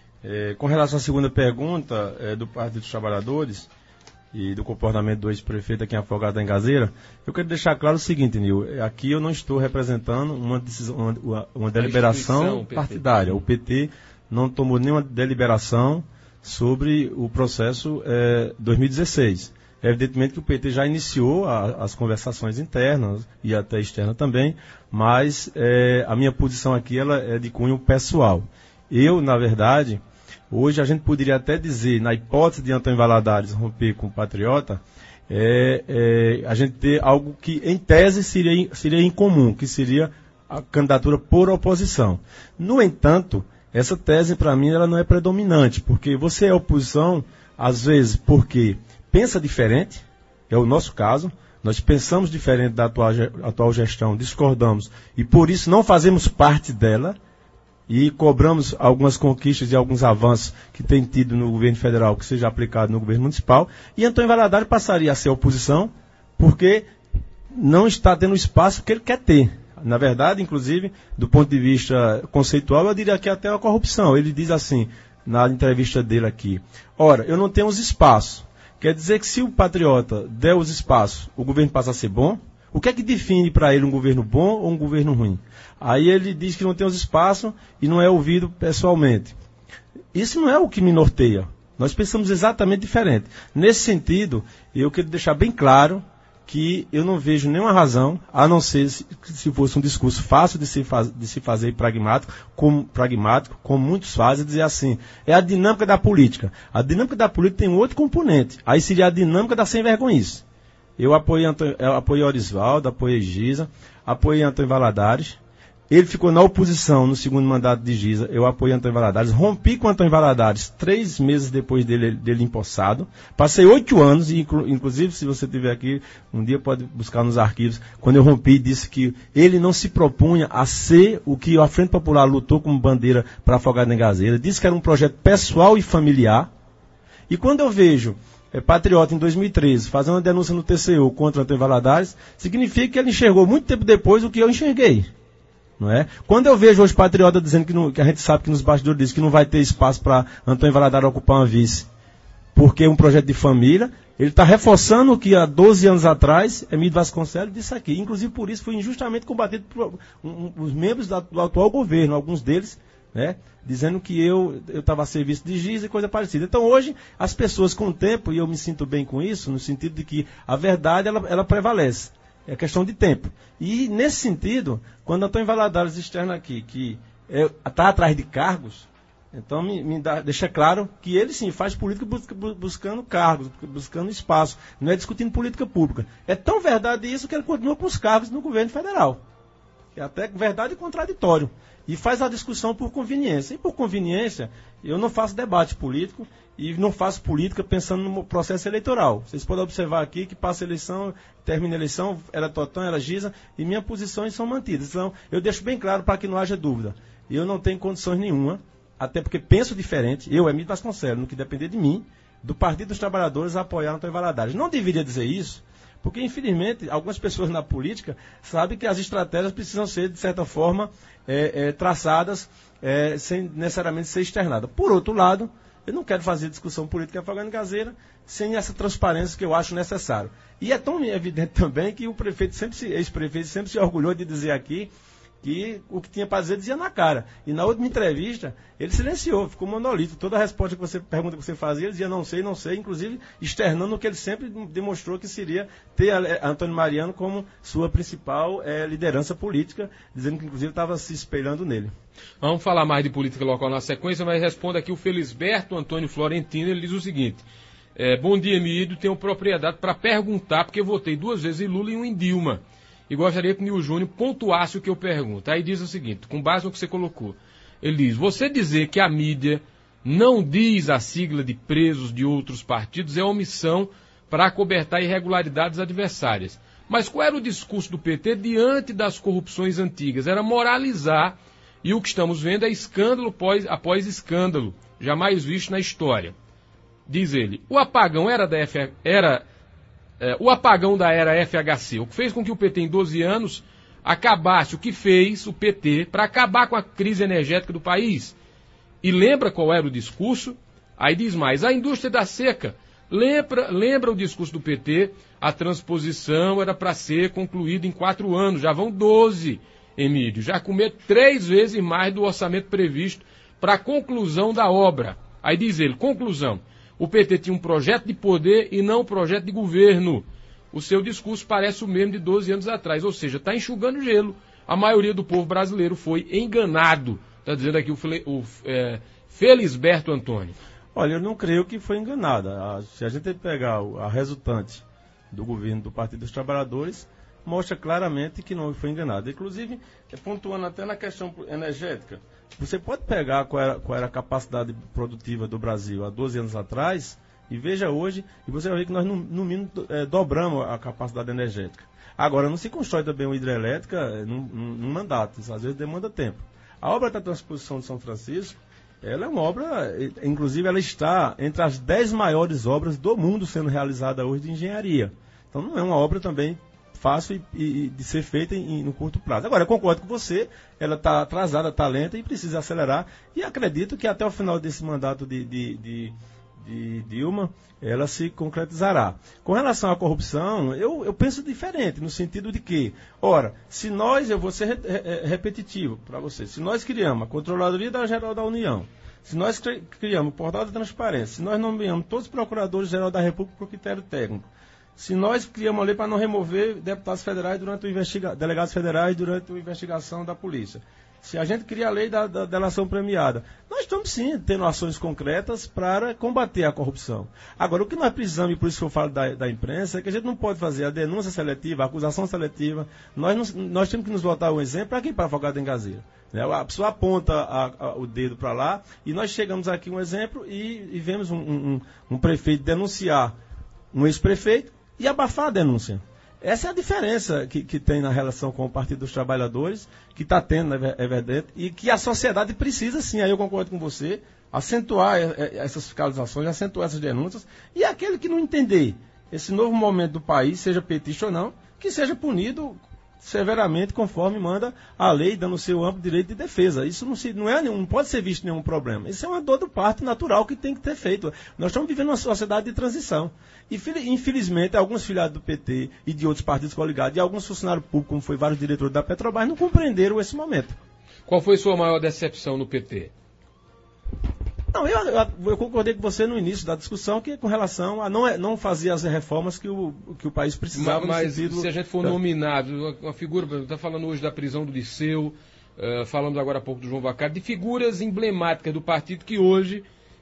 É, com relação à segunda pergunta é, do Partido dos Trabalhadores e do comportamento do ex-prefeito aqui em Afogados da Engazeira, eu quero deixar claro o seguinte, Nil, aqui eu não estou representando uma, decisão, uma, uma deliberação partidária, o P T não tomou nenhuma deliberação sobre o processo é, dois mil e dezesseis. Evidentemente que o P T já iniciou a, as conversações internas e até externas também, mas é, a minha posição aqui ela é de cunho pessoal. Eu, na verdade, hoje a gente poderia até dizer, na hipótese de Antônio Valadares romper com o Patriota, é, é, a gente ter algo que, em tese, seria, seria incomum, que seria a candidatura por oposição. No entanto, essa tese, para mim, ela não é predominante, porque você é oposição, às vezes, porque pensa diferente, é o nosso caso, nós pensamos diferente da atual, atual gestão, discordamos, e por isso não fazemos parte dela, e cobramos algumas conquistas e alguns avanços que tem tido no governo federal, que seja aplicado no governo municipal, e Antônio Valadares passaria a ser oposição, porque não está tendo o espaço que ele quer ter. Na verdade, inclusive, do ponto de vista conceitual, eu diria que até a corrupção. Ele diz assim, na entrevista dele aqui, ora, eu não tenho os espaços. Quer dizer que se o Patriota der os espaços, o governo passa a ser bom? O que é que define para ele um governo bom ou um governo ruim? Aí ele diz que não tem os espaços e não é ouvido pessoalmente. Isso não é o que me norteia. Nós pensamos exatamente diferente. Nesse sentido, eu quero deixar bem claro que eu não vejo nenhuma razão, a não ser se, se fosse um discurso fácil de se, faz, de se fazer pragmático como, pragmático, como muitos fazem, dizer assim, é a dinâmica da política. A dinâmica da política tem um outro componente, aí seria a dinâmica da sem-vergonhice. Eu apoiei, Antônio, eu apoiei Orisvaldo, apoiei Giza, apoiei Antônio Valadares. Ele ficou na oposição no segundo mandato de Giza, eu apoiei Antônio Valadares, rompi com Antônio Valadares três meses depois dele, dele empossado, passei oito anos, e inclu, inclusive se você estiver aqui, um dia pode buscar nos arquivos, quando eu rompi, disse que ele não se propunha a ser o que a Frente Popular lutou como bandeira para Afogados da Engazeira, disse que era um projeto pessoal e familiar, e quando eu vejo é, Patriota em dois mil e treze fazendo uma denúncia no T C U contra Antônio Valadares, significa que ele enxergou muito tempo depois o que eu enxerguei. Não é? Quando eu vejo hoje Patriota dizendo que, não, que a gente sabe que nos bastidores diz que não vai ter espaço para Antônio Valadares ocupar uma vice, porque é um projeto de família, ele está reforçando o que há doze anos atrás Emílio Vasconcelos disse aqui. Inclusive por isso foi injustamente combatido por um, um, os membros da, do atual governo, alguns deles, né, dizendo que eu estava a serviço de Giza e coisa parecida. Então hoje as pessoas com o tempo, e eu me sinto bem com isso, no sentido de que a verdade ela, ela prevalece. É questão de tempo. E, nesse sentido, quando Antônio Valadares externa aqui que está é, atrás de cargos, Então, me, me dá, deixa claro que ele, sim, faz política busca, buscando cargos, buscando espaço, não é discutindo política pública. É tão verdade isso que ele continua com os cargos no governo federal. É até verdade contraditório. E faz a discussão por conveniência. E por conveniência, eu não faço debate político e não faço política pensando no processo eleitoral. Vocês podem observar aqui que passa a eleição, termina a eleição, era Totão, era Giza, e minhas posições são mantidas. Então, eu deixo bem claro para que não haja dúvida. Eu não tenho condições nenhuma, até porque penso diferente, eu, Emílio Vasconcelos, no que depender de mim, do Partido dos Trabalhadores a apoiar Antônio Valadares. Não deveria dizer isso, porque, infelizmente, algumas pessoas na política sabem que as estratégias precisam ser, de certa forma, é, é, traçadas é, sem necessariamente ser externadas. Por outro lado, eu não quero fazer discussão política afogando caseira sem essa transparência que eu acho necessário. E é tão evidente também que o prefeito sempre se, ex-prefeito sempre se orgulhou de dizer aqui que o que tinha para dizer dizia na cara. E na última entrevista, ele silenciou, ficou monolito. Toda a resposta que você pergunta que você fazia, ele dizia não sei, não sei, inclusive externando o que ele sempre demonstrou que seria ter a Antônio Mariano como sua principal é, liderança política, dizendo que inclusive estava se espelhando nele. Vamos falar mais de política local na sequência, mas responda aqui o Felisberto Antônio Florentino, ele diz o seguinte: é, bom dia, Emílio, tenho propriedade para perguntar, porque eu votei duas vezes em Lula e um em Dilma. E gostaria que o Nil Júnior pontuasse o que eu pergunto. Aí diz o seguinte, com base no que você colocou. Ele diz, você dizer que a mídia não diz a sigla de presos de outros partidos é omissão para acobertar irregularidades adversárias. Mas qual era o discurso do P T diante das corrupções antigas? Era moralizar, e o que estamos vendo é escândalo após, após escândalo, jamais visto na história. Diz ele, o apagão era da F... era... É, o apagão da era F H C, o que fez com que o P T em doze anos acabasse, o que fez o P T para acabar com a crise energética do país. E lembra qual era o discurso? Aí diz mais, a indústria da seca, lembra, lembra o discurso do P T, a transposição era para ser concluída em quatro anos, já vão doze, Emílio, já comer três vezes mais do orçamento previsto para a conclusão da obra. Aí diz ele, conclusão. O P T tinha um projeto de poder e não um projeto de governo. O seu discurso parece o mesmo de doze anos atrás, ou seja, está enxugando gelo. A maioria do povo brasileiro foi enganado. Está dizendo aqui o, o é, Felisberto Antônio. Olha, eu não creio que foi enganada. Se a gente pegar a resultante do governo do Partido dos Trabalhadores, mostra claramente que não foi enganada. Inclusive, pontuando até na questão energética, você pode pegar qual era, qual era a capacidade produtiva do Brasil há doze anos atrás e veja hoje, e você vai ver que nós, no, no mínimo, é, dobramos a capacidade energética. Agora, não se constrói também uma hidrelétrica num, num mandato, isso às vezes demanda tempo. A obra da transposição de São Francisco, ela é uma obra, inclusive ela está entre as dez maiores obras do mundo sendo realizada hoje de engenharia. Então não é uma obra também fácil e, e de ser feita em, em, no curto prazo. Agora, eu concordo com você, ela está atrasada, está lenta e precisa acelerar. E acredito que até o final desse mandato de, de, de, de Dilma, ela se concretizará. Com relação à corrupção, eu, eu penso diferente, no sentido de que, ora, se nós, eu vou ser re, re, repetitivo para você, se nós criamos a Controladoria Geral da União, se nós criamos o Portal da Transparência, se nós nomeamos todos os Procuradores-Geral da República por critério técnico, se nós criamos uma lei para não remover deputados federais durante o investiga... delegados federais durante a investigação da polícia, se a gente cria a lei da, da delação premiada, nós estamos sim tendo ações concretas para combater a corrupção. Agora, o que nós precisamos, e por isso que eu falo da, da imprensa, é que a gente não pode fazer a denúncia seletiva, a acusação seletiva. Nós, não, nós temos que nos botar um exemplo para quem para afogado em gazeira. Né? A pessoa aponta a, a, o dedo para lá e nós chegamos aqui um exemplo e, e vemos um, um, um prefeito denunciar um ex-prefeito e abafar a denúncia. Essa é a diferença que, que tem na relação com o Partido dos Trabalhadores, que está tendo, é evidente, e que a sociedade precisa, sim, aí eu concordo com você, acentuar essas fiscalizações, acentuar essas denúncias, e aquele que não entender esse novo momento do país, seja petista ou não, que seja punido severamente conforme manda a lei, dando o seu amplo direito de defesa. Isso não, se, não, é nenhum, não pode ser visto nenhum problema. Isso é uma dor do parto natural que tem que ter feito. Nós estamos vivendo uma sociedade de transição. E, infelizmente, alguns filiados do P T e de outros partidos coligados, e alguns funcionários públicos, como foi vários diretores da Petrobras, não compreenderam esse momento. Qual foi sua maior decepção no P T? Não, eu, eu, eu concordei com você no início da discussão, que com relação a não, não fazer as reformas que o, que o país precisava. Mas, mas sentido, se a gente for da... nominado, uma figura, está falando hoje da prisão do Liceu, uh, falamos agora há pouco do João Vacari, de figuras emblemáticas do partido que hoje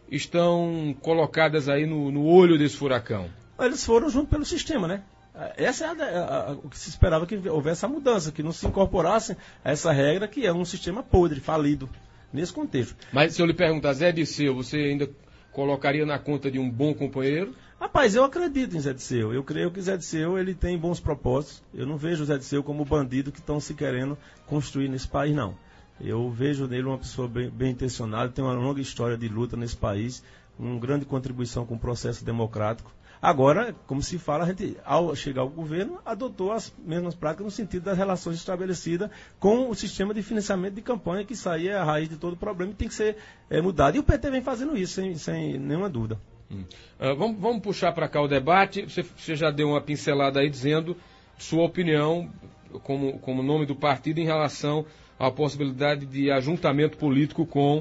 estão colocadas aí no, no olho desse furacão. Eles foram junto pelo sistema, né? Essa é a, a, a, o que se esperava, que houvesse a mudança, que não se incorporasse a essa regra, que é um sistema podre, falido, nesse contexto. Mas se eu lhe perguntar, Zé Disseu, você ainda colocaria na conta de um bom companheiro? Rapaz, eu acredito em Zé Disseu. Eu creio que Zé Disseu, ele tem bons propósitos. Eu não vejo o Zé Disseu como bandido que estão se querendo construir nesse país, não. Eu vejo nele uma pessoa bem, bem intencionada, tem uma longa história de luta nesse país, uma grande contribuição com o processo democrático. Agora, como se fala, a gente, ao chegar ao governo, adotou as mesmas práticas no sentido das relações estabelecidas com o sistema de financiamento de campanha, que isso aí é a raiz de todo o problema e tem que ser é, mudado. E o P T vem fazendo isso, sem, sem nenhuma dúvida. Hum. Uh, vamos, vamos puxar para cá o debate. Você, você já deu uma pincelada aí dizendo sua opinião, como, como nome do partido, em relação à possibilidade de ajuntamento político com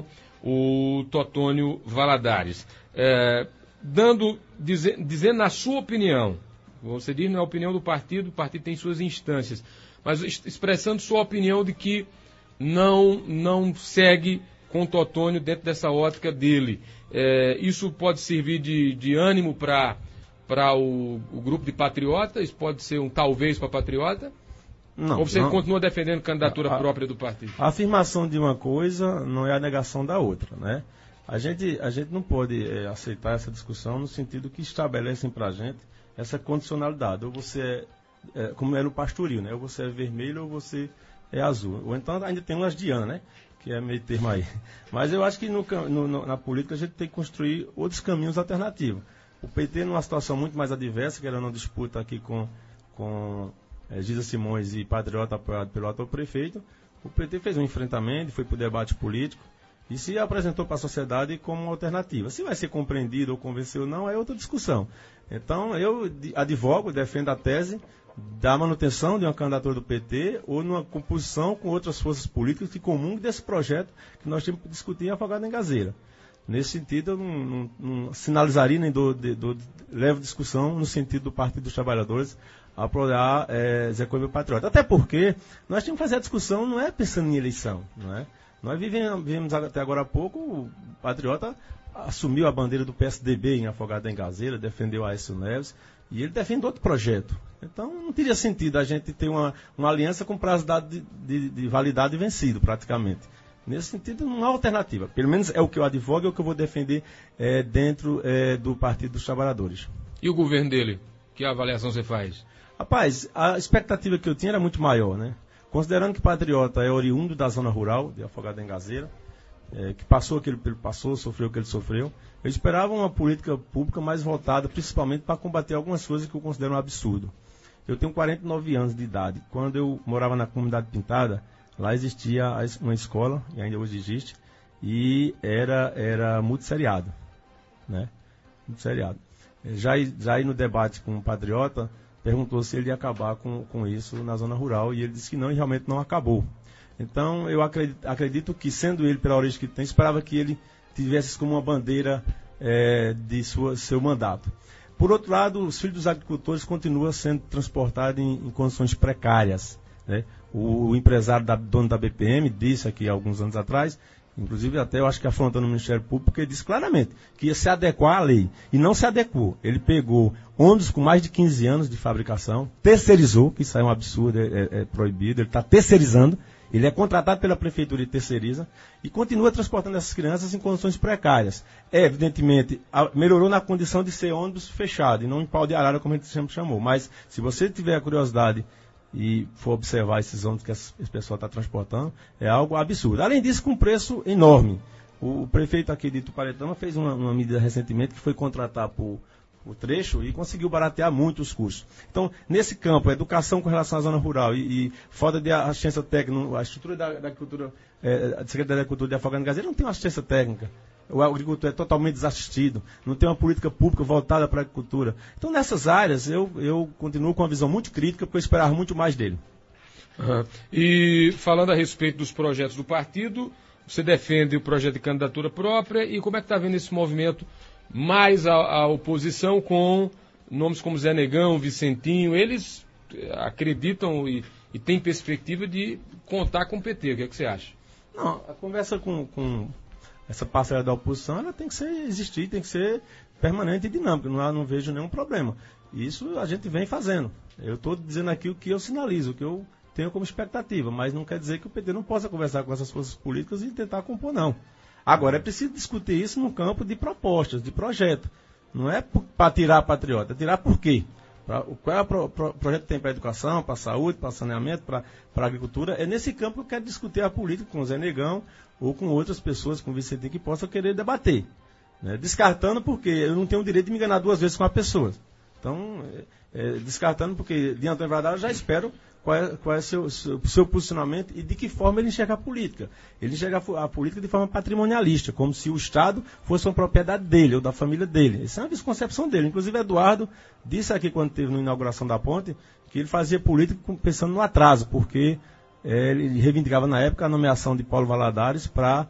o Totônio Valadares. É, dando, dizer, dizendo na sua opinião, você diz não é a opinião do partido, o partido tem suas instâncias, mas expressando sua opinião de que não, não segue com o Totônio dentro dessa ótica dele. É, isso pode servir de, de ânimo para o, o grupo de patriotas? Isso pode ser um talvez para patriota? Não, Ou você não. continua defendendo candidatura a, própria do partido? A afirmação de uma coisa não é a negação da outra, né? A gente, a gente não pode é, aceitar essa discussão no sentido que estabelecem para a gente essa condicionalidade. Ou você é, é, como é no pastoril, né? Ou você é vermelho ou você é azul. Ou então ainda tem umas Diana, né? Que é meio termo aí. Mas eu acho que no, no, na política a gente tem que construir outros caminhos alternativos. O P T, numa situação muito mais adversa, que era uma disputa aqui com, com é, Gisa Simões e Patriota apoiado pelo atual prefeito, o P T fez um enfrentamento, foi para o debate político e se apresentou para a sociedade como uma alternativa. Se vai ser compreendido ou convencido ou não, é outra discussão. Então, eu advogo, defendo a tese da manutenção de uma candidatura do P T ou numa composição com outras forças políticas que comunguem desse projeto que nós temos que discutir em Afogado em Gazeira. Nesse sentido, eu não, não, não sinalizaria nem do, de, do, levo discussão no sentido do Partido dos Trabalhadores apoiar é, Zé Coelho Patriota. Até porque nós temos que fazer a discussão não é pensando em eleição, não é? Nós vivemos, vivemos até agora há pouco, o Patriota assumiu a bandeira do P S D B em Afogado em Gazeira, defendeu Aécio Neves, e ele defende outro projeto. Então não teria sentido a gente ter uma, uma aliança com prazo de, de, de validade vencido, praticamente. Nesse sentido, não há alternativa. Pelo menos é o que eu advogo e é o que eu vou defender é, dentro é, do Partido dos Trabalhadores. E o governo dele? Que avaliação você faz? Rapaz, a expectativa que eu tinha era muito maior, né? Considerando que Patriota é oriundo da zona rural, de Afogado em Gazeira, é, que passou o que ele passou, sofreu o que ele sofreu, eu esperava uma política pública mais voltada, principalmente para combater algumas coisas que eu considero um absurdo. Eu tenho quarenta e nove anos de idade. Quando eu morava na Comunidade Pintada, lá existia uma escola, e ainda hoje existe, e era, era multisseriado, né? Multisseriado. Já, já aí no debate com o Patriota, perguntou se ele ia acabar com, com isso na zona rural, e ele disse que não, e realmente não acabou. Então, eu acredito, acredito que, sendo ele pela origem que tem, esperava que ele tivesse isso como uma bandeira é, de sua, seu mandato. Por outro lado, os filhos dos agricultores continuam sendo transportados em, em condições precárias, né? O, o empresário da, dono da B P M disse aqui há alguns anos atrás, inclusive até eu acho que afrontando o Ministério Público, porque ele disse claramente que ia se adequar à lei. E não se adequou. Ele pegou ônibus com mais de quinze anos de fabricação, terceirizou, que isso é um absurdo, é, é, é proibido, ele está terceirizando, ele é contratado pela prefeitura e terceiriza, e continua transportando essas crianças em condições precárias. É, evidentemente, a, melhorou na condição de ser ônibus fechado, e não em pau de arara, como a gente sempre chamou. Mas, se você tiver a curiosidade e for observar esses ônibus que esse pessoal está transportando, é algo absurdo. Além disso, com um preço enorme. O, o prefeito aqui de Tuparetama fez uma, uma medida recentemente que foi contratar por o trecho e conseguiu baratear muito os custos. Então, nesse campo, a educação com relação à zona rural e, e falta de assistência técnica, a estrutura da, da agricultura, é, a Secretaria da Agricultura de Afogado em Gazeira não tem uma assistência técnica. O agricultor é totalmente desassistido, não tem uma política pública voltada para a agricultura. Então, nessas áreas, eu, eu continuo com uma visão muito crítica, porque eu esperava muito mais dele. Uhum. E falando a respeito dos projetos do partido, você defende o projeto de candidatura própria, e como é que está vendo esse movimento mais a, a oposição com nomes como Zé Negão, Vicentinho? Eles acreditam e, e tem perspectiva de contar com o P T. O que é que você acha? Não, a conversa com, com essa parcela da oposição, ela tem que ser, existir, tem que ser permanente e dinâmica. Não, não vejo nenhum problema. Isso a gente vem fazendo. Eu estou dizendo aqui o que eu sinalizo, o que eu tenho como expectativa, mas não quer dizer que o P T não possa conversar com essas forças políticas e tentar compor, não. Agora, é preciso discutir isso no campo de propostas, de projeto. Não é para tirar a patriota, é tirar por quê? Pra, qual é o pro, pro, projeto que tem para a educação, para a saúde, para saneamento, para a agricultura? É nesse campo que eu quero discutir a política com o Zé Negão ou com outras pessoas, com o Vicentinho, que possam querer debater. Né? Descartando porque eu não tenho o direito de me enganar duas vezes com a pessoa. Então, é, é, descartando porque de Antônio Valadares eu já espero qual é, qual é o seu, seu, seu posicionamento e de que forma ele enxerga a política. Ele enxerga a, a política de forma patrimonialista, como se o Estado fosse uma propriedade dele ou da família dele. Essa é uma desconcepção dele. Inclusive, Eduardo disse aqui, quando teve na inauguração da ponte, que ele fazia política pensando no atraso, porque é, ele reivindicava na época a nomeação de Paulo Valadares para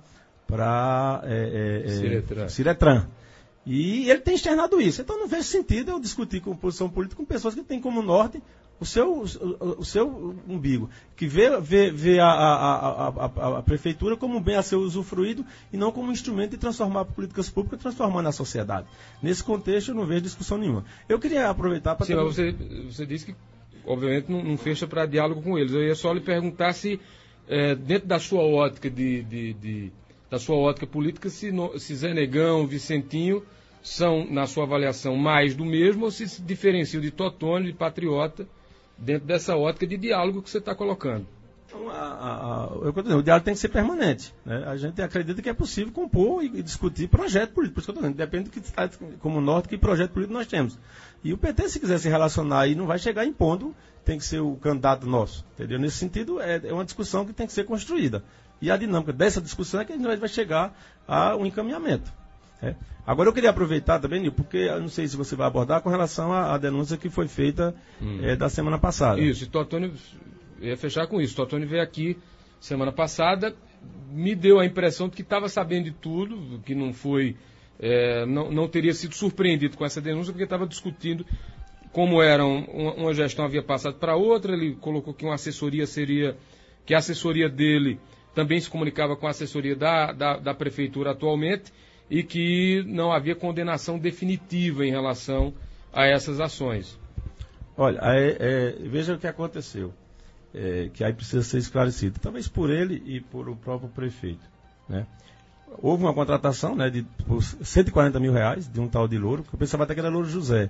é, é, Ciretran. Ciretran. E ele tem externado isso. Então não vejo sentido eu discutir com posição política com pessoas que têm como norte o seu, o, o seu umbigo, que vê, vê, vê a, a, a, a, a prefeitura como um bem a ser usufruído e não como um instrumento de transformar políticas públicas, transformando a sociedade. Nesse contexto eu não vejo discussão nenhuma. Eu queria aproveitar para... Sim, mas você, você disse que, obviamente, não, não fecha para diálogo com eles. Eu ia só lhe perguntar se, é, dentro da sua ótica de, de, de, da sua ótica política, se, no, se Zé Negão, Vicentinho são, na sua avaliação, mais do mesmo ou se se diferenciam de Totônio, de Patriota, dentro dessa ótica de diálogo que você está colocando. Então, a, a, a, eu, o diálogo tem que ser permanente. Né? A gente acredita que é possível compor e, e discutir projeto político. Por isso que eu estou dizendo, depende do que está como norte, que projeto político nós temos. E o P T, se quiser se relacionar aí, não vai chegar impondo, tem que ser o candidato nosso. Entendeu? Nesse sentido, é, é uma discussão que tem que ser construída. E a dinâmica dessa discussão é que a gente vai chegar a um encaminhamento. É. Agora eu queria aproveitar também, Nil, porque eu não sei se você vai abordar com relação à, à denúncia que foi feita hum. é, da semana passada. Isso, e Totônio, ia fechar com isso. Totônio veio aqui semana passada, me deu a impressão de que estava sabendo de tudo, que não foi, é, não, não teria sido surpreendido com essa denúncia, porque estava discutindo como era um, uma, uma gestão havia passado para outra. Ele colocou que uma assessoria seria, que a assessoria dele também se comunicava com a assessoria da, da, da prefeitura atualmente, e que não havia condenação definitiva em relação a essas ações. Olha, é, é, veja o que aconteceu, é, que aí precisa ser esclarecido, talvez por ele e por o próprio prefeito. Né? Houve uma contratação, né, de por cento e quarenta mil reais de um tal de Louro, que eu pensava até que era Louro José,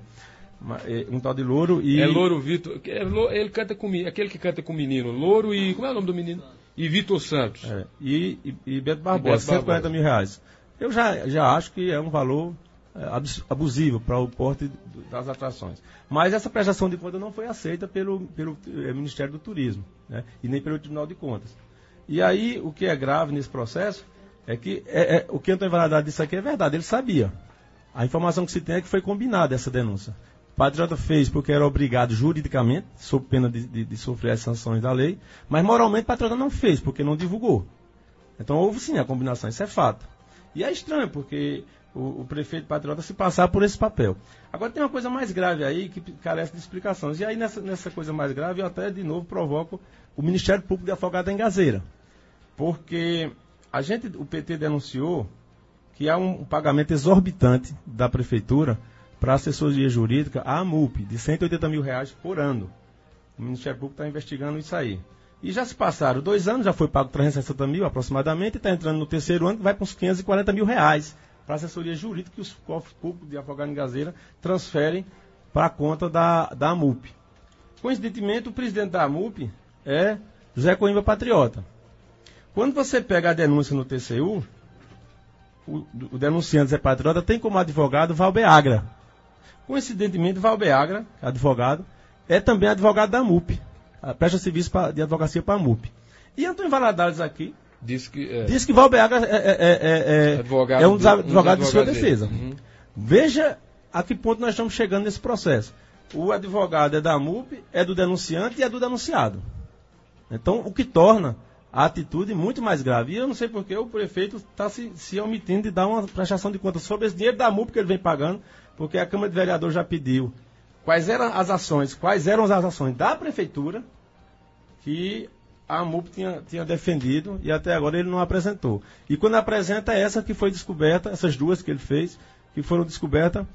um tal de Louro e... É Louro Vitor, ele canta com, aquele que canta com o menino, Louro e... como é o nome do menino? E Vitor Santos. É, e, e, e Beto Barbosa, cento e quarenta mil reais. Eu já, já acho que é um valor é, abusivo para o porte das atrações. Mas essa prestação de contas não foi aceita pelo, pelo é, Ministério do Turismo, né, e nem pelo Tribunal de Contas. E aí, o que é grave nesse processo é que é, é, o que Antônio Valadares disse aqui é verdade, ele sabia. A informação que se tem é que foi combinada essa denúncia. O Patriota fez porque era obrigado juridicamente, sob pena de, de, de sofrer as sanções da lei, mas moralmente o Patriota não fez, porque não divulgou. Então houve sim a combinação, isso é fato. E é estranho, porque o, o prefeito Patriota se passar por esse papel. Agora tem uma coisa mais grave aí, que carece de explicações. E aí nessa, nessa coisa mais grave, eu até de novo provoco o Ministério Público de Afogado em Gazeira. Porque a gente, o P T denunciou que há um pagamento exorbitante da prefeitura para a assessoria jurídica, a AMUP, de cento e oitenta mil reais por ano. O Ministério Público está investigando isso aí. E já se passaram dois anos, já foi pago trezentos e sessenta mil aproximadamente, e está entrando no terceiro ano, que vai para uns quinhentos e quarenta mil reais para a assessoria jurídica que os cofres públicos de Afogado em Gazeira transferem para a conta da, da AMUP. Coincidentemente, o presidente da AMUP é José Coimbra Patriota. Quando você pega a denúncia no T C U, o, o denunciante Zé Patriota tem como advogado Valbeagra. Coincidentemente, Valbeagra, advogado, é também advogado da AMUP. Presta serviço pra, de advocacia para a AMUP. E Antônio Valadares aqui diz que, é, diz que Valbeagra é, é, é, é, advogado é um dos advogados de sua defesa. Uhum. Veja a que ponto nós estamos chegando nesse processo. O advogado é da AMUP, é do denunciante e é do denunciado. Então, o que torna a atitude muito mais grave. E eu não sei porque o prefeito está se, se omitindo de dar uma prestação de contas sobre esse dinheiro da AMUP que ele vem pagando, porque a Câmara de Vereadores já pediu quais eram as ações, quais eram as ações da prefeitura que a AMUP tinha, tinha defendido e até agora ele não apresentou. E quando apresenta é essa que foi descoberta, essas duas que ele fez, que foram descobertas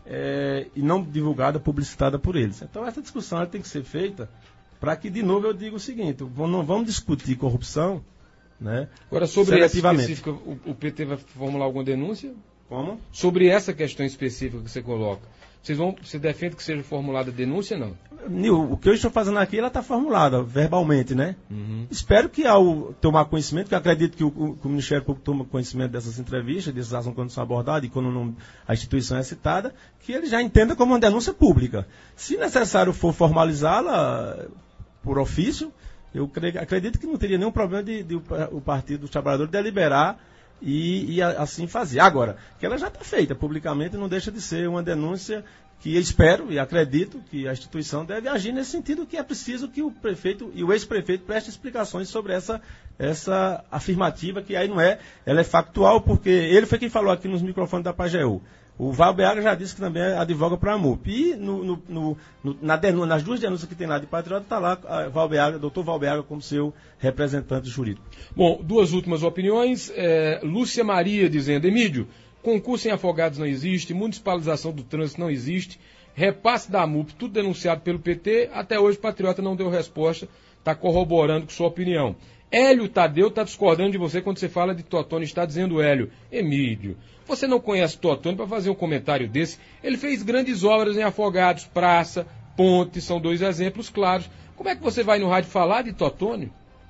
é, e não divulgadas, publicitadas por eles. Então essa discussão ela tem que ser feita para que, de novo, eu diga o seguinte, não vamos discutir corrupção, né? Agora, sobre essa específica, o, o P T vai formular alguma denúncia? Como? Sobre essa questão específica que você coloca. Vocês vão, você defende que seja formulada denúncia ou não? Nil, o que eu estou fazendo aqui, ela está formulada verbalmente, né? Uhum. Espero que ao tomar conhecimento, que eu acredito que o, que o Ministério Público toma conhecimento dessas entrevistas, desses assuntos quando são abordados e quando não, a instituição é citada, que ele já entenda como uma denúncia pública. Se necessário for formalizá-la por ofício, eu creio, acredito que não teria nenhum problema de, de, de o Partido dos Trabalhadores deliberar e, e a, assim fazer. Agora, que ela já está feita publicamente, não deixa de ser uma denúncia que eu espero e acredito que a instituição deve agir nesse sentido, que é preciso que o prefeito e o ex-prefeito prestem explicações sobre essa, essa afirmativa, que aí não é, ela é factual, porque ele foi quem falou aqui nos microfones da Pajeú. O Valbeaga já disse que também advoga para a AMUP. E no, no, no, no, na denúncia, nas duas denúncias que tem lá de Patriota, está lá a Valbeaga, doutor Valbeaga como seu representante jurídico. Bom, duas últimas opiniões. É, Lúcia Maria dizendo, Emídio, concurso em afogados não existe, municipalização do trânsito não existe, repasse da AMUP, tudo denunciado pelo P T, até hoje o Patriota não deu resposta, está corroborando com sua opinião. Hélio Tadeu está discordando de você quando você fala de Totônio, está dizendo Hélio, Emídio, você não conhece Totônio para fazer um comentário desse? Ele fez grandes obras em Afogados, praça, ponte, são dois exemplos claros. Como é que você vai no rádio falar de Totônio?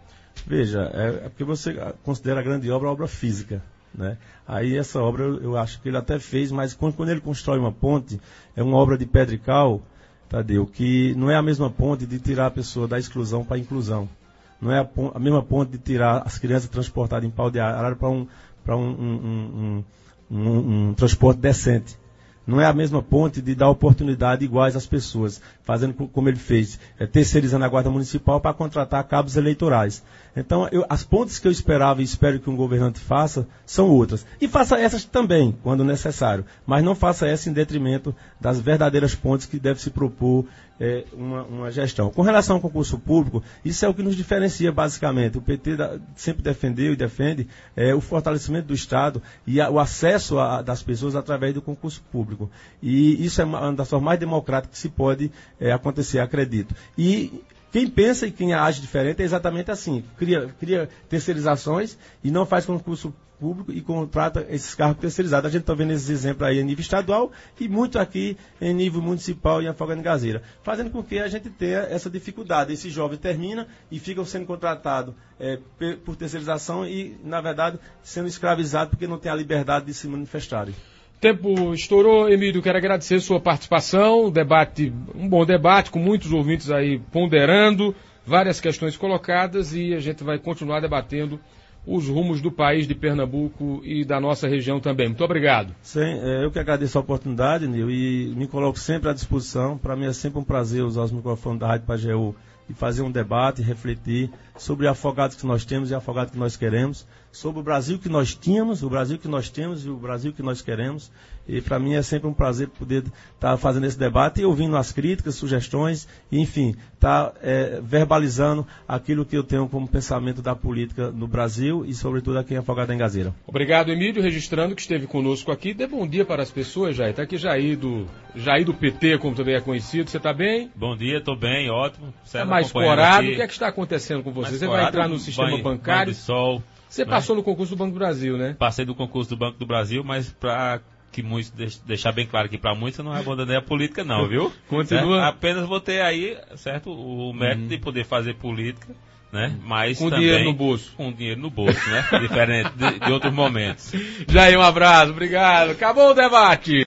Veja, é, é porque você considera a grande obra a obra física, né? Aí essa obra eu, eu acho que ele até fez, mas quando, quando ele constrói uma ponte, é uma obra de pedra e cal, Tadeu, que não é a mesma ponte de tirar a pessoa da exclusão para a inclusão. Não é a, a mesma ponte de tirar as crianças transportadas em pau de arara para um, para um, um, um, um, um, um transporte decente. Não é a mesma ponte de dar oportunidade iguais às pessoas, fazendo como ele fez, é, terceirizando a Guarda Municipal para contratar cabos eleitorais. Então, eu, as pontes que eu esperava e espero que um governante faça, são outras. E faça essas também, quando necessário. Mas não faça essa em detrimento das verdadeiras pontes que deve se propor é, uma, uma gestão. Com relação ao concurso público, isso é o que nos diferencia basicamente. O P T da, sempre defendeu e defende é, o fortalecimento do Estado e a, o acesso a, das pessoas através do concurso público. E isso é uma, uma das formas mais democráticas que se pode é, acontecer, acredito. E quem pensa e quem age diferente é exatamente assim. Cria, cria terceirizações e não faz concurso público e contrata esses cargos terceirizados. A gente está vendo esses exemplos aí em nível estadual e muito aqui em nível municipal e em Afogado em Gazeira. Fazendo com que a gente tenha essa dificuldade. Esse jovem termina e fica sendo contratado é, por terceirização e, na verdade, sendo escravizado porque não tem a liberdade de se manifestarem. Tempo estourou, Emílio, quero agradecer sua participação, debate, um bom debate, com muitos ouvintes aí ponderando, várias questões colocadas e a gente vai continuar debatendo os rumos do país de Pernambuco e da nossa região também. Muito obrigado. Sim, eu que agradeço a oportunidade, Nil, e me coloco sempre à disposição. Para mim é sempre um prazer usar os microfones da Rádio Pajeú e fazer um debate, refletir sobre afogados que nós temos e afogados que nós queremos, sobre o Brasil que nós tínhamos, o Brasil que nós temos e o Brasil que nós queremos. E para mim é sempre um prazer poder estar fazendo esse debate e ouvindo as críticas, sugestões, e, enfim, estar é, verbalizando aquilo que eu tenho como pensamento da política no Brasil e, sobretudo, aqui em Afogado em Gazeira. Obrigado, Emílio, registrando que esteve conosco aqui. Dê bom dia para as pessoas, Jair. Está aqui Jair do, Jair do P T, como também é conhecido. Você está bem? Bom dia, estou bem, ótimo. Está mais corado. O que é que está acontecendo com você? Mais você corado, vai entrar no sistema banho, bancário? Banho de sol. Você né? passou no concurso do Banco do Brasil, né? Passei do concurso do Banco do Brasil, mas para que muitos, deixar bem claro que para muitos eu não abandonei a política não, viu? Continua. Certo? Apenas vou ter aí, certo, o mérito uhum. de poder fazer política, né? Mas com também dinheiro no bolso. Com dinheiro no bolso, né? Diferente de, de outros momentos. Jair, um abraço, obrigado. Acabou o debate.